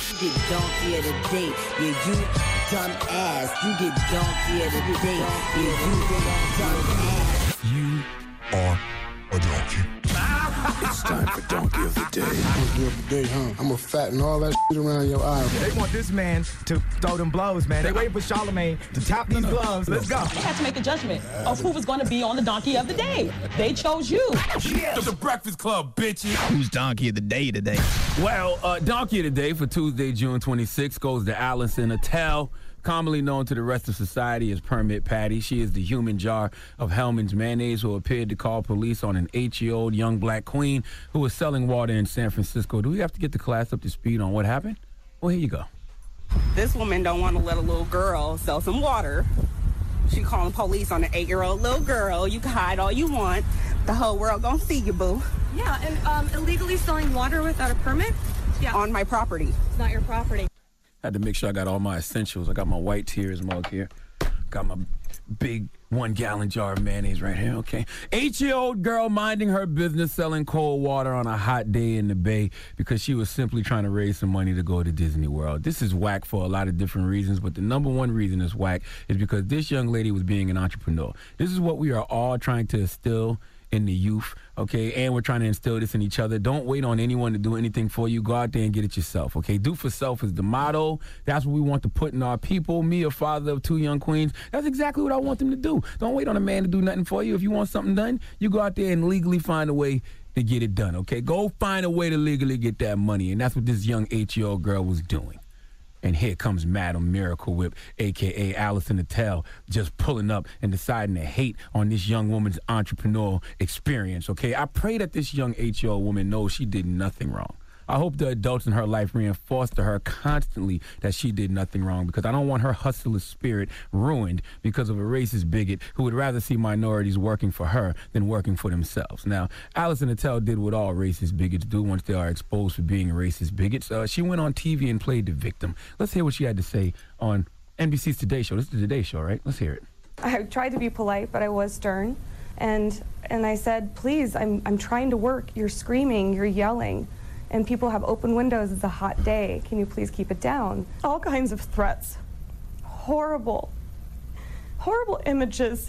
donkey of the day, yeah, you dumb ass. You get donkey of the day, yeah, you dumb ass. You are a donkey. It's time for Donkey of the Day. Donkey of the Day, huh? I'm gonna fatten all that shit around your eye. They want this man to throw them blows, man. They waiting for Charlamagne to tap these gloves. Let's go. They had to make a judgment of who was going to be on the Donkey of the Day. They chose you. Yeah. The Breakfast Club, bitches. Who's Donkey of the Day today? Well, Donkey of the Day for Tuesday, June 26th goes to Allison Attell, commonly known to the rest of society as Permit Patty. She is the human jar of Hellman's mayonnaise who appeared to call police on an 8-year-old young black queen who was selling water in San Francisco. Do we have to get the class up to speed on what happened? Well, here you go. This woman don't want to let a little girl sell some water. She calling police on an 8-year-old little girl. You can hide all you want. The whole world gonna see you, boo. Yeah, and illegally selling water without a permit? Yeah. On my property. It's not your property. Had to make sure I got all my essentials. I got my white tears mug here. Got my big 1-gallon jar of mayonnaise right here, okay? 8-year-old girl minding her business selling cold water on a hot day in the Bay because she was simply trying to raise some money to go to Disney World. This is whack for a lot of different reasons, but the number one reason it's whack is because this young lady was being an entrepreneur. This is what we are all trying to instill in the youth, okay? And we're trying to instill this in each other. Don't wait on anyone to do anything for you. Go out there and get it yourself, okay? Do for self is the motto. That's what we want to put in our people. Me, a father of 2 young queens, that's exactly what I want them to do. Don't wait on a man to do nothing for you. If you want something done, you go out there and legally find a way to get it done, okay? Go find a way to legally get that money, and that's what this young 8-year-old girl was doing. And here comes Madam Miracle Whip, a.k.a. Allison Attell, just pulling up and deciding to hate on this young woman's entrepreneurial experience, okay? I pray that this young 8-year-old woman knows she did nothing wrong. I hope the adults in her life reinforce to her constantly that she did nothing wrong, because I don't want her hustler's spirit ruined because of a racist bigot who would rather see minorities working for her than working for themselves. Now, Allison Attell did what all racist bigots do once they are exposed for being racist bigots. She went on TV and played the victim. Let's hear what she had to say on NBC's Today Show. This is the Today Show, right? Let's hear it. I tried to be polite, but I was stern. And I said, please, I'm trying to work. You're screaming, you're yelling. And people have open windows. It's a hot day. Can you please keep it down? All kinds of threats. Horrible, horrible images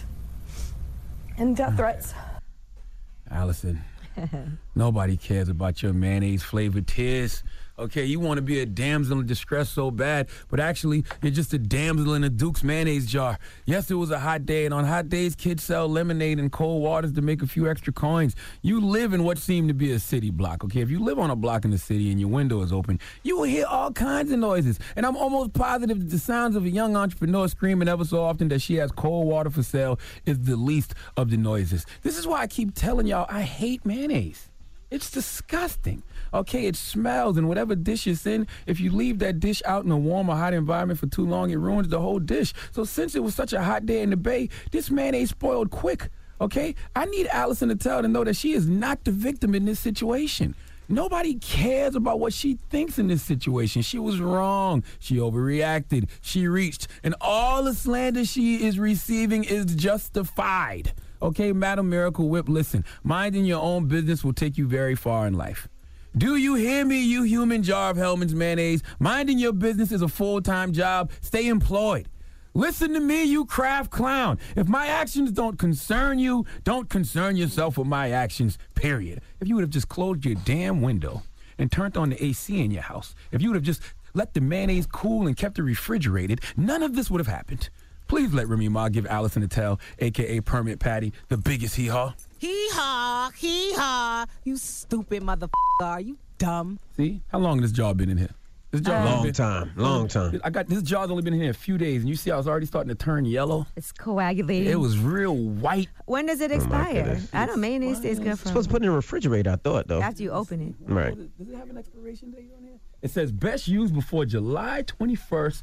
and death threats. Allison, nobody cares about your mayonnaise-flavored tears. Okay, you want to be a damsel in distress so bad, but actually, you're just a damsel in a Duke's mayonnaise jar. Yes, it was a hot day, and on hot days, kids sell lemonade and cold waters to make a few extra coins. You live in what seemed to be a city block, okay? If you live on a block in the city and your window is open, you will hear all kinds of noises. And I'm almost positive that the sounds of a young entrepreneur screaming ever so often that she has cold water for sale is the least of the noises. This is why I keep telling y'all I hate mayonnaise. It's disgusting. Okay, it smells, and whatever dish it's in, if you leave that dish out in a warm or hot environment for too long, it ruins the whole dish. So since it was such a hot day in the Bay, this mayonnaise spoiled quick. Okay, I need Allison Attell to know that she is not the victim in this situation. Nobody cares about what she thinks in this situation. She was wrong. She overreacted. She reached. And all the slander she is receiving is justified. Okay, Madam Miracle Whip, listen. Minding your own business will take you very far in life. Do you hear me, you human jar of Hellman's mayonnaise? Minding your business is a full-time job. Stay employed. Listen to me, you craft clown. If my actions don't concern you, don't concern yourself with my actions, period. If you would have just closed your damn window and turned on the AC in your house, if you would have just let the mayonnaise cool and kept it refrigerated, none of this would have happened. Please let Remy Ma give Allison Attell, a.k.a. Permit Patty, the biggest hee-haw. Hee-haw, hee-haw. You stupid motherfucker. Are you dumb? See? How long has this jar been in here? This jar Long time. This jar's only been in here a few days, and you see how it's already starting to turn yellow? It's coagulating. It was real white. When does it expire? I don't mayonnaise stays good for supposed to put it in the refrigerator, I thought, though. after you open it. Right. Does it have an expiration date on here? It says best used before July 21st,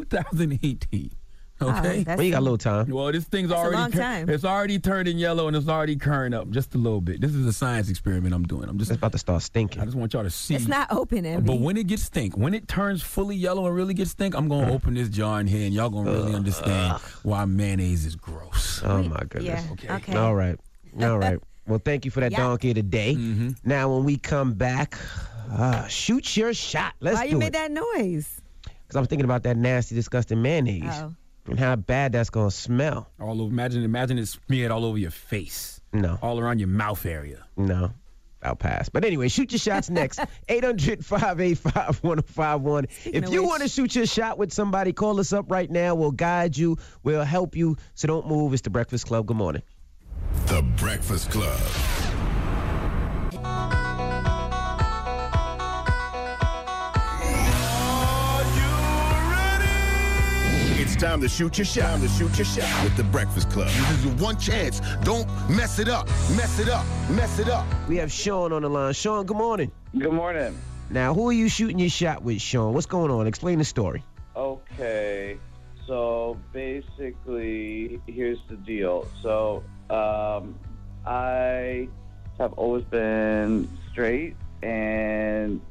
2018. Okay? Well, you got a little time. Well, this thing's That's a already long time. It's already turning yellow and it's already curring up just a little bit. This is a science experiment I'm doing. It's about to start stinking. I just want y'all to see. It's not open, Envy. But when it gets stink, when it turns fully yellow and really gets stink, I'm going to open this jar in here and y'all going to really understand why mayonnaise is gross. Oh, my goodness. Yeah. Okay. All right. Well, thank you for that Yeah. donkey of the day. Now, when we come back, shoot your shot. Let's Why do you it. made that noise? Because I'm thinking about that nasty, disgusting mayonnaise. Oh. And how bad that's going to smell. All over, imagine it smeared all over your face. No. All around your mouth area. No. I'll pass. But anyway, shoot your shots next. 800-585-1051. If you want to shoot your shot with somebody, call us up right now. We'll guide you. We'll help you. So don't move. It's The Breakfast Club. Good morning. The Breakfast Club. It's time to shoot your shot. With The Breakfast Club. This is your one chance. Don't mess it up. Mess it up. We have Sean on the line. Sean, good morning. Good morning. Now, who are you shooting your shot with, Sean? What's going on? Explain the story. Okay, so basically, here's the deal. So, I have always been straight, and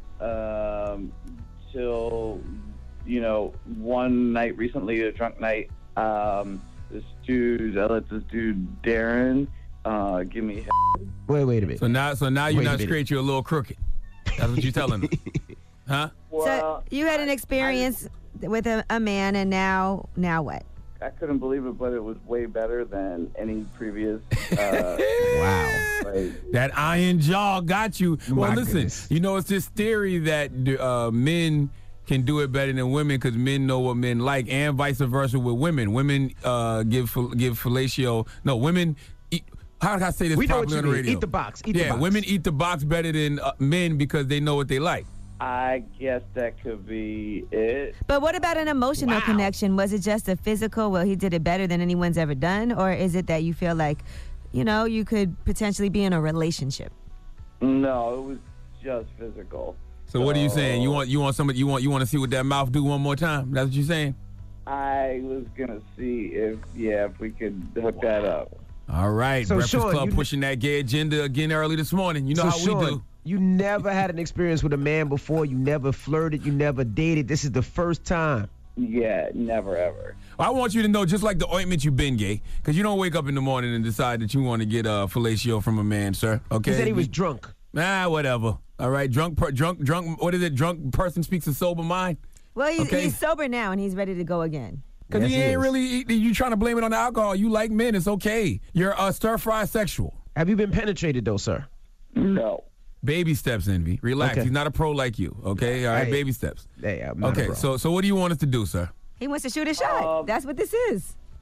till, one night recently, a drunk night, I let this dude, Darren, give me Wait a minute. So now you're Wait a not minute. straight, you're a little crooked. That's what you're telling them. Huh? So you had an experience with a man, and now what? I couldn't believe it, but it was way better than any previous. Wow. That iron jaw got you. Well, My listen, goodness. it's this theory that men can do it better than women because men know what men like, and vice versa with women. Women give fellatio. No, women eat. How can I say this We know what properly you on the mean. radio? Eat the box. Women eat the box better than men because they know what they like. I guess that could be it. But what about an emotional connection? Was it just a physical, well, he did it better than anyone's ever done? Or is it that you feel like, you could potentially be in a relationship? No, it was just physical. So what are you saying? You want somebody? You want to see what that mouth do one more time? That's what you're saying? I was gonna see if we could hook that up. All right, So, Breakfast Sean, Club you- pushing that gay agenda again early this morning. You know So, how Sean, we do. You never had an experience with a man before. You never flirted. You never dated. This is the first time. Yeah, never ever. I want you to know, just like the ointment, you've been gay, because you don't wake up in the morning and decide that you want to get fellatio from a man, sir. Okay. He said he was drunk. Whatever. All right, drunk. What is it? Drunk person speaks a sober mind. Well, Okay. he's sober now, and he's ready to go again. Because Yes, he he ain't is. really. You trying to blame it on the alcohol? You like men? It's okay. You're a stir-fry sexual. Have you been penetrated, though, sir? No. Baby steps, Envy. Relax. Okay. He's not a pro like you. Okay. All right. Hey. Baby steps. Hey, I'm not a Okay. bro. So what do you want us to do, sir? He wants to shoot a shot. That's what this is.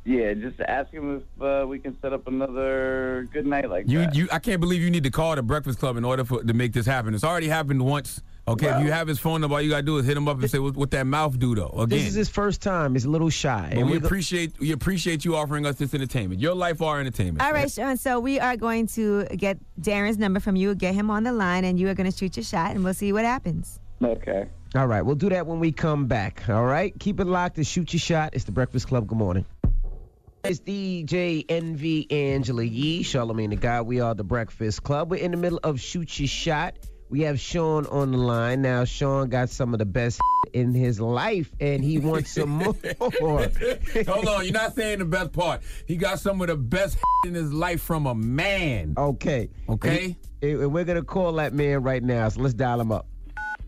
Yeah, just ask him if we can set up another good night like that. I can't believe you need to call the Breakfast Club in order to make this happen. It's already happened once. Okay, if you have his phone number, all you got to do is hit him up and say what that mouth do, though. Again. This is his first time. He's a little shy. But we appreciate you offering us this entertainment. Your life, our entertainment. All right, Sean, so we are going to get Darren's number from you, get him on the line, and you are going to shoot your shot, and we'll see what happens. Okay. All right, we'll do that when we come back. All right? Keep it locked and shoot your shot. It's the Breakfast Club. Good morning. It's DJ Envy, Angela Yee, Charlamagne the God. We are the Breakfast Club. We're in the middle of Shoot Your Shot. We have Sean on the line. Now, Sean got some of the best in his life, and he wants some more. Hold on, you're not saying the best part. He got some of the best in his life from a man. Okay. Okay? And we're going to call that man right now, so let's dial him up.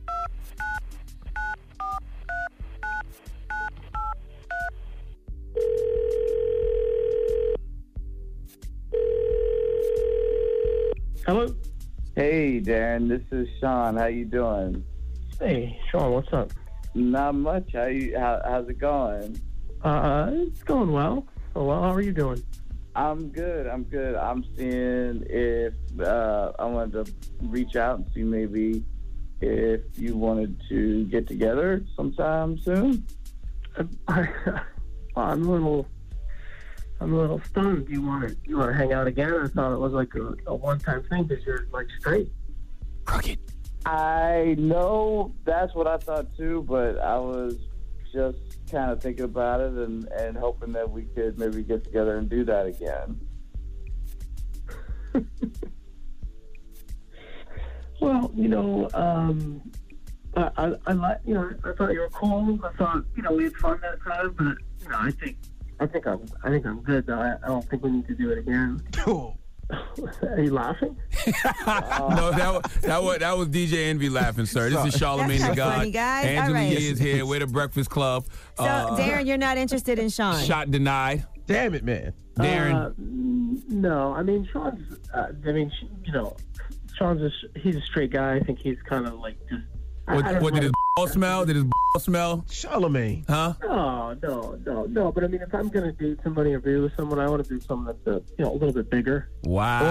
Hello? Hey, Darren, this is Sean. How you doing? Hey, Sean, what's up? Not much. How's it going? It's going well. Well, how are you doing? I'm good. I'm seeing if I wanted to reach out and see maybe if you wanted to get together sometime soon. I'm a little stunned. You want to hang out again? I thought it was like a one-time thing because you're like straight. Crooked. I know that's what I thought too, but I was just kind of thinking about it and hoping that we could maybe get together and do that again. Well, I like, I thought you were cool. I thought, we had fun that time, but I think I'm good though. I don't think we need to do it again. Are you laughing? No, that was DJ Envy laughing, sir. This is Charlamagne the God. Funny, guys. Angela Yee is here. We're the Breakfast Club. So, Darren, you're not interested in Sean? Shot denied. Damn it, man. Darren. No, I mean Sean's. Sean's he's a straight guy. I think he's kind of like just. What did his ball smell? Did his ball smell? Charlamagne. Huh? No. But I mean, if I'm gonna date somebody or be with someone, I want to do something that's a little bit bigger. Wow.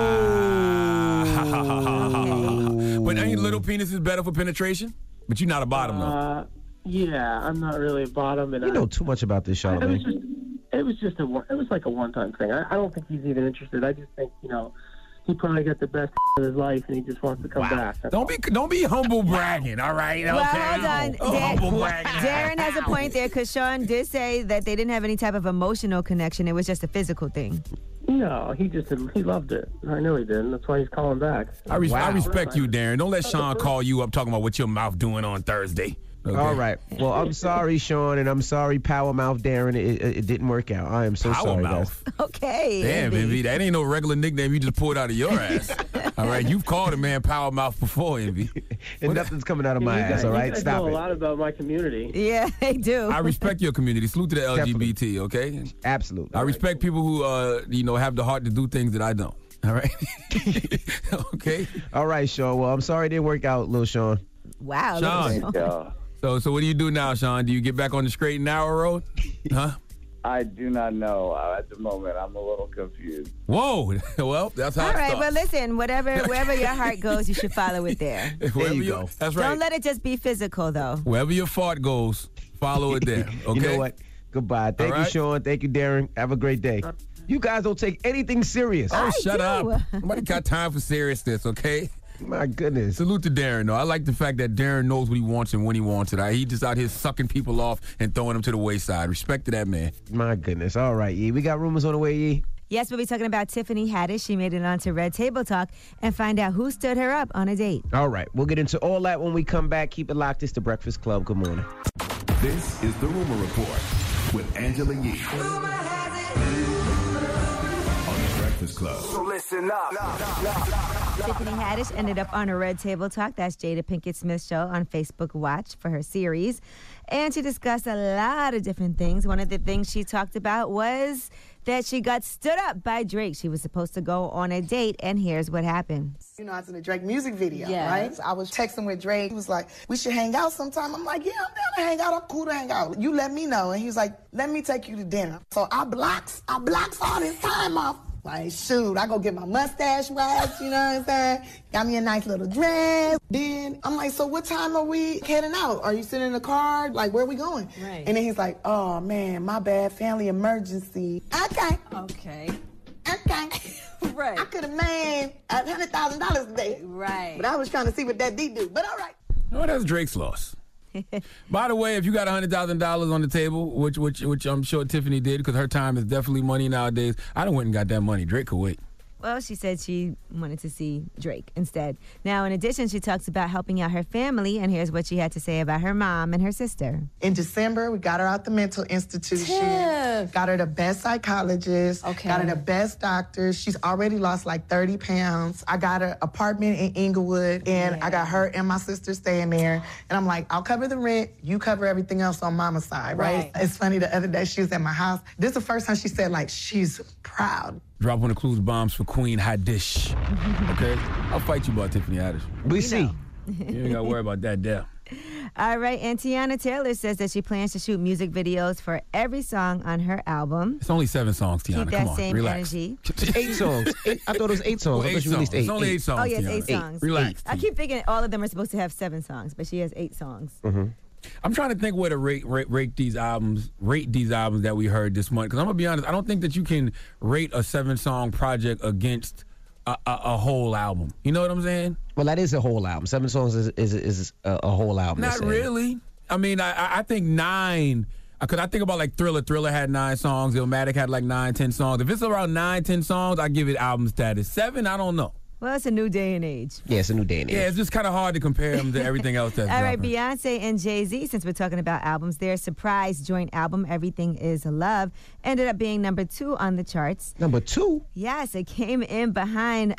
Oh. But ain't little penis is better for penetration? But you're not a bottom though. Yeah, I'm not really a bottom. And you know too much about this, Charlamagne. It was like a one-time thing. I don't think he's even interested. I just think he probably got the best of his life, and he just wants to come back. Don't be humble bragging, all right? Well, okay? hold on. Humble bragging. Darren has a point there because Sean did say that they didn't have any type of emotional connection. It was just a physical thing. No, he loved it. I know he did, and that's why he's calling back. I respect you, Darren. Don't let Sean call you up talking about what your mouth doing on Thursday. Okay. All right. Well, I'm sorry, Sean, and I'm sorry, Power Mouth Darren. It didn't work out. I am so sorry, Mouth. guys. Okay. Damn, Envy. That ain't no regular nickname you just pulled out of your ass. All right. You've called a man Power Mouth before, Envy. And nothing's coming out of my ass, all right? You guys Stop know it. a lot about my community. Yeah, they do. I respect your community. Salute to the LGBT, Definitely. okay? Absolutely. I respect people who, have the heart to do things that I don't. All right? Okay? All right, Sean. Well, I'm sorry it didn't work out, little Sean. Wow. Sean. So what do you do now, Sean? Do you get back on the straight and narrow road? Huh? I do not know. At the moment, I'm a little confused. Whoa. Well, that's how All it right, starts. well, listen, wherever your heart goes, you should follow it there. There you go. That's right. Don't let it just be physical, though. Wherever your fart goes, follow it there, okay? You know what? Goodbye. Thank you, Sean. Thank you, Darren. Have a great day. You guys don't take anything serious. Oh, shut up. Nobody got time for seriousness, okay? My goodness. Salute to Darren, though. I like the fact that Darren knows what he wants and when he wants it. He just out here sucking people off and throwing them to the wayside. Respect to that man. My goodness. All right, Yee. We got rumors on the way, Yee. Yes, we'll be talking about Tiffany Haddish. She made it onto Red Table Talk and find out who stood her up on a date. All right. We'll get into all that when we come back. Keep it locked. It's the Breakfast Club. Good morning. This is the Rumor Report with Angela Yee. On the Breakfast Club. So listen up. Tiffany Haddish ended up on a Red Table Talk. That's Jada Pinkett Smith's show on Facebook Watch for her series. And she discussed a lot of different things. One of the things she talked about was that she got stood up by Drake. She was supposed to go on a date, and here's what happened. You know, I was in a Drake music video, Yes. right? I was texting with Drake. He was like, we should hang out sometime. I'm like, yeah, I'm down to hang out. I'm cool to hang out. You let me know. And he was like, let me take you to dinner. So I blocks all this time off. Like, shoot, I go get my mustache waxed, you know what I'm saying? Got me a nice little dress. Then I'm like, so what time are we heading out? Are you sitting in the car? Like, where are we going? Right. And then he's like, oh, man, my bad, family emergency. Okay. Right. I could have made $100,000 today. Right. But I was trying to see what that D do. But all right. No, that's Drake's loss. By the way, if you got $100,000 on the table, which I'm sure Tiffany did, because her time is definitely money nowadays, I done went and got that money. Drake could wait. Well, she said she wanted to see Drake instead. Now, in addition, she talks about helping out her family, and here's what she had to say about her mom and her sister. In December, we got her out the mental institution. Tiff. Got her the best psychologist. Okay. Got her the best doctor. She's already lost like 30 pounds. I got her apartment in Inglewood, and I got her and my sister staying there. And I'm like, I'll cover the rent. You cover everything else on mama's side, right? It's funny, the other day she was at my house. This is the first time she said, like, she's proud. Drop one of Clues bombs for Queen Haddish. Okay? I'll fight you about Tiffany Haddish. We see. You ain't got to worry about that there. All right, and Tiana Taylor says that she plans to shoot music videos for every song on her album. It's only 7 songs, Tiana. Keep that Come on, same relax. energy. It's 8 songs. I thought it was 8 songs. Well, I thought she released 8. It's only 8 songs, Oh, yes, Tiana. 8 songs. Relax. I keep thinking all of them are supposed to have 7 songs, but she has 8 songs. Mm-hmm. I'm trying to think where to rate these albums that we heard this month. Because I'm gonna be honest, I don't think that you can rate a 7-song project against a whole album. You know what I'm saying? Well, that is a whole album. 7 songs is a whole album. Not really. I mean, I think 9. Because I think about like Thriller. Thriller had 9 songs. Illmatic had like 9, 10 songs. If it's around 9, 10 songs, I give it album status. 7, I don't know. Well, it's a new day and age. Yeah, it's a new day and age. Yeah, it's just kind of hard to compare them to everything else that's All right, dropping. Beyonce and Jay-Z, since we're talking about albums, their surprise joint album, Everything Is Love, ended up being number 2 on the charts. Number 2? Yes, it came in behind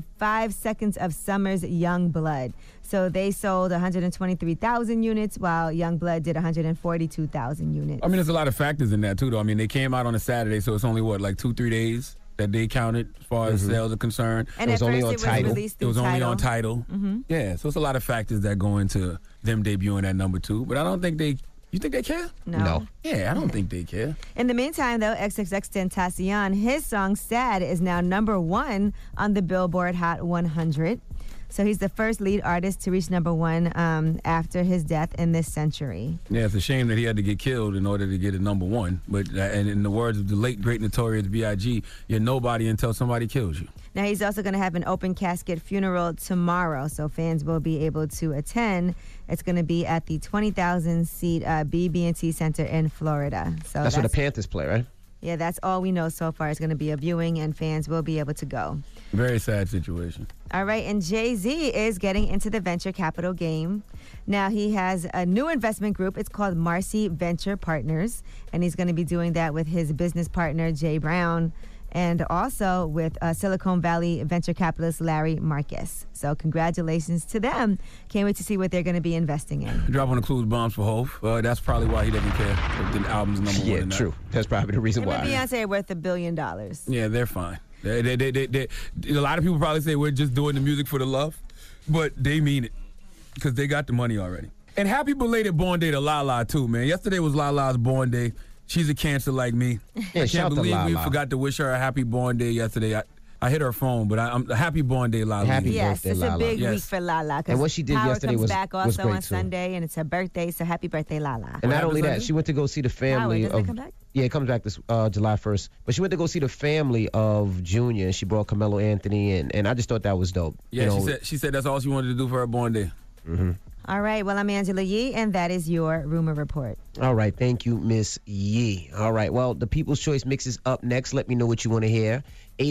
5 Seconds of Summer's Young Blood. So they sold 123,000 units, while Young Blood did 142,000 units. I mean, there's a lot of factors in that, too, though. I mean, they came out on a Saturday, so it's only, like 2-3 days that they counted as far as sales are concerned. And it was only on Tidal. It was only on Tidal. Mm-hmm. Yeah, so it's a lot of factors that go into them debuting at number 2. But I don't think they... You think they care? No. Yeah, I don't think they care. In the meantime, though, XXXTentacion, his song Sad is now number 1 on the Billboard Hot 100. So he's the first lead artist to reach number 1 after his death in this century. Yeah, it's a shame that he had to get killed in order to get a number 1. But and in the words of the late, great, notorious B.I.G., you're nobody until somebody kills you. Now, he's also going to have an open casket funeral tomorrow, so fans will be able to attend. It's going to be at the 20,000-seat BB&T Center in Florida. So that's where the Panthers play, right? Yeah, that's all we know so far. It's going to be a viewing, and fans will be able to go. Very sad situation. All right, and Jay-Z is getting into the venture capital game. Now, he has a new investment group. It's called Marcy Venture Partners, and he's going to be doing that with his business partner, Jay Brown, and also with Silicon Valley venture capitalist Larry Marcus. So congratulations to them. Can't wait to see what they're going to be investing in. Drop one of Clues bombs for Hov. That's probably why he doesn't care if the album's number 1 or not. Yeah, true. That's probably the reason Him why. and Beyonce are worth $1 billion. Yeah, they're fine. They, a lot of people probably say we're just doing the music for the love, but they mean it because they got the money already. And happy belated born day to Lala, too, man. Yesterday was Lala's born day. She's a Cancer like me. Yeah, I can't believe we Lala. forgot to wish her a happy born day yesterday. I hit her phone, but I'm a happy born day, Lala. Happy Yes, birthday, it's Lala. a big Yes. week for Lala. And what she did Power yesterday comes was back was also great, on too. Sunday, and it's her birthday, so happy birthday, Lala. And not only Sunday? that, she went to go see the family doesn't it of. come back? Yeah, it comes back this July 1st. But she went to go see the family of Junior, and she brought Carmelo Anthony, and I just thought that was dope. Yeah, You know, she said that's all she wanted to do for her born day. Mm-hmm. All right, well, I'm Angela Yee, and that is your Rumor Report. All right, thank you, Miss Yee. All right, well, the People's Choice Mix is up next. Let me know what you want to hear.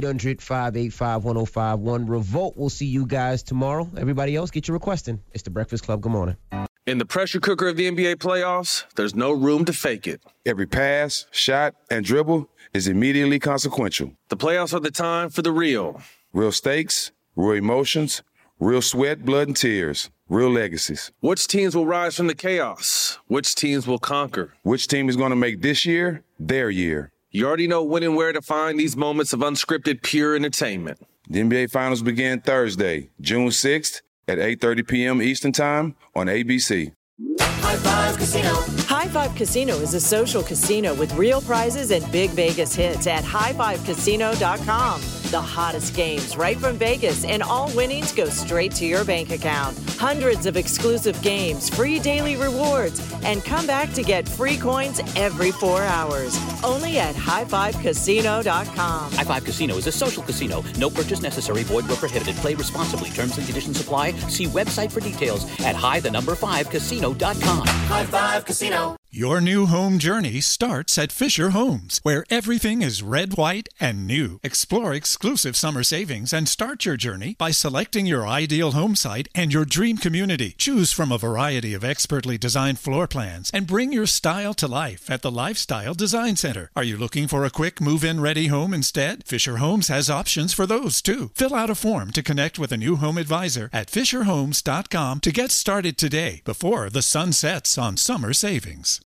800-585-1051. Revolt. We'll see you guys tomorrow. Everybody else, get your request in. It's the Breakfast Club. Good morning. In the pressure cooker of the NBA playoffs, there's no room to fake it. Every pass, shot, and dribble is immediately consequential. The playoffs are the time for the real. Real stakes, real emotions, real sweat, blood, and tears, real legacies. Which teams will rise from the chaos? Which teams will conquer? Which team is going to make this year their year? You already know when and where to find these moments of unscripted, pure entertainment. The NBA Finals begin Thursday, June 6th at 8:30 p.m. Eastern Time on ABC. High Five Casino. High Five Casino is a social casino with real prizes and big Vegas hits at highfivecasino.com. The hottest games right from Vegas, and all winnings go straight to your bank account. Hundreds of exclusive games, free daily rewards, and come back to get free coins every 4 hours. Only at highfivecasino.com. High Five Casino is a social casino. No purchase necessary. Void where prohibited. Play responsibly. Terms and conditions apply. See website for details at high5casino.com. High Five Casino. Your new home journey starts at Fisher Homes, where everything is red, white, and new. Explore exclusive summer savings and start your journey by selecting your ideal home site and your dream community. Choose from a variety of expertly designed floor plans and bring your style to life at the Lifestyle Design Center. Are you looking for a quick move-in ready home instead? Fisher Homes has options for those too. Fill out a form to connect with a new home advisor at fisherhomes.com to get started today before the sun sets on summer savings.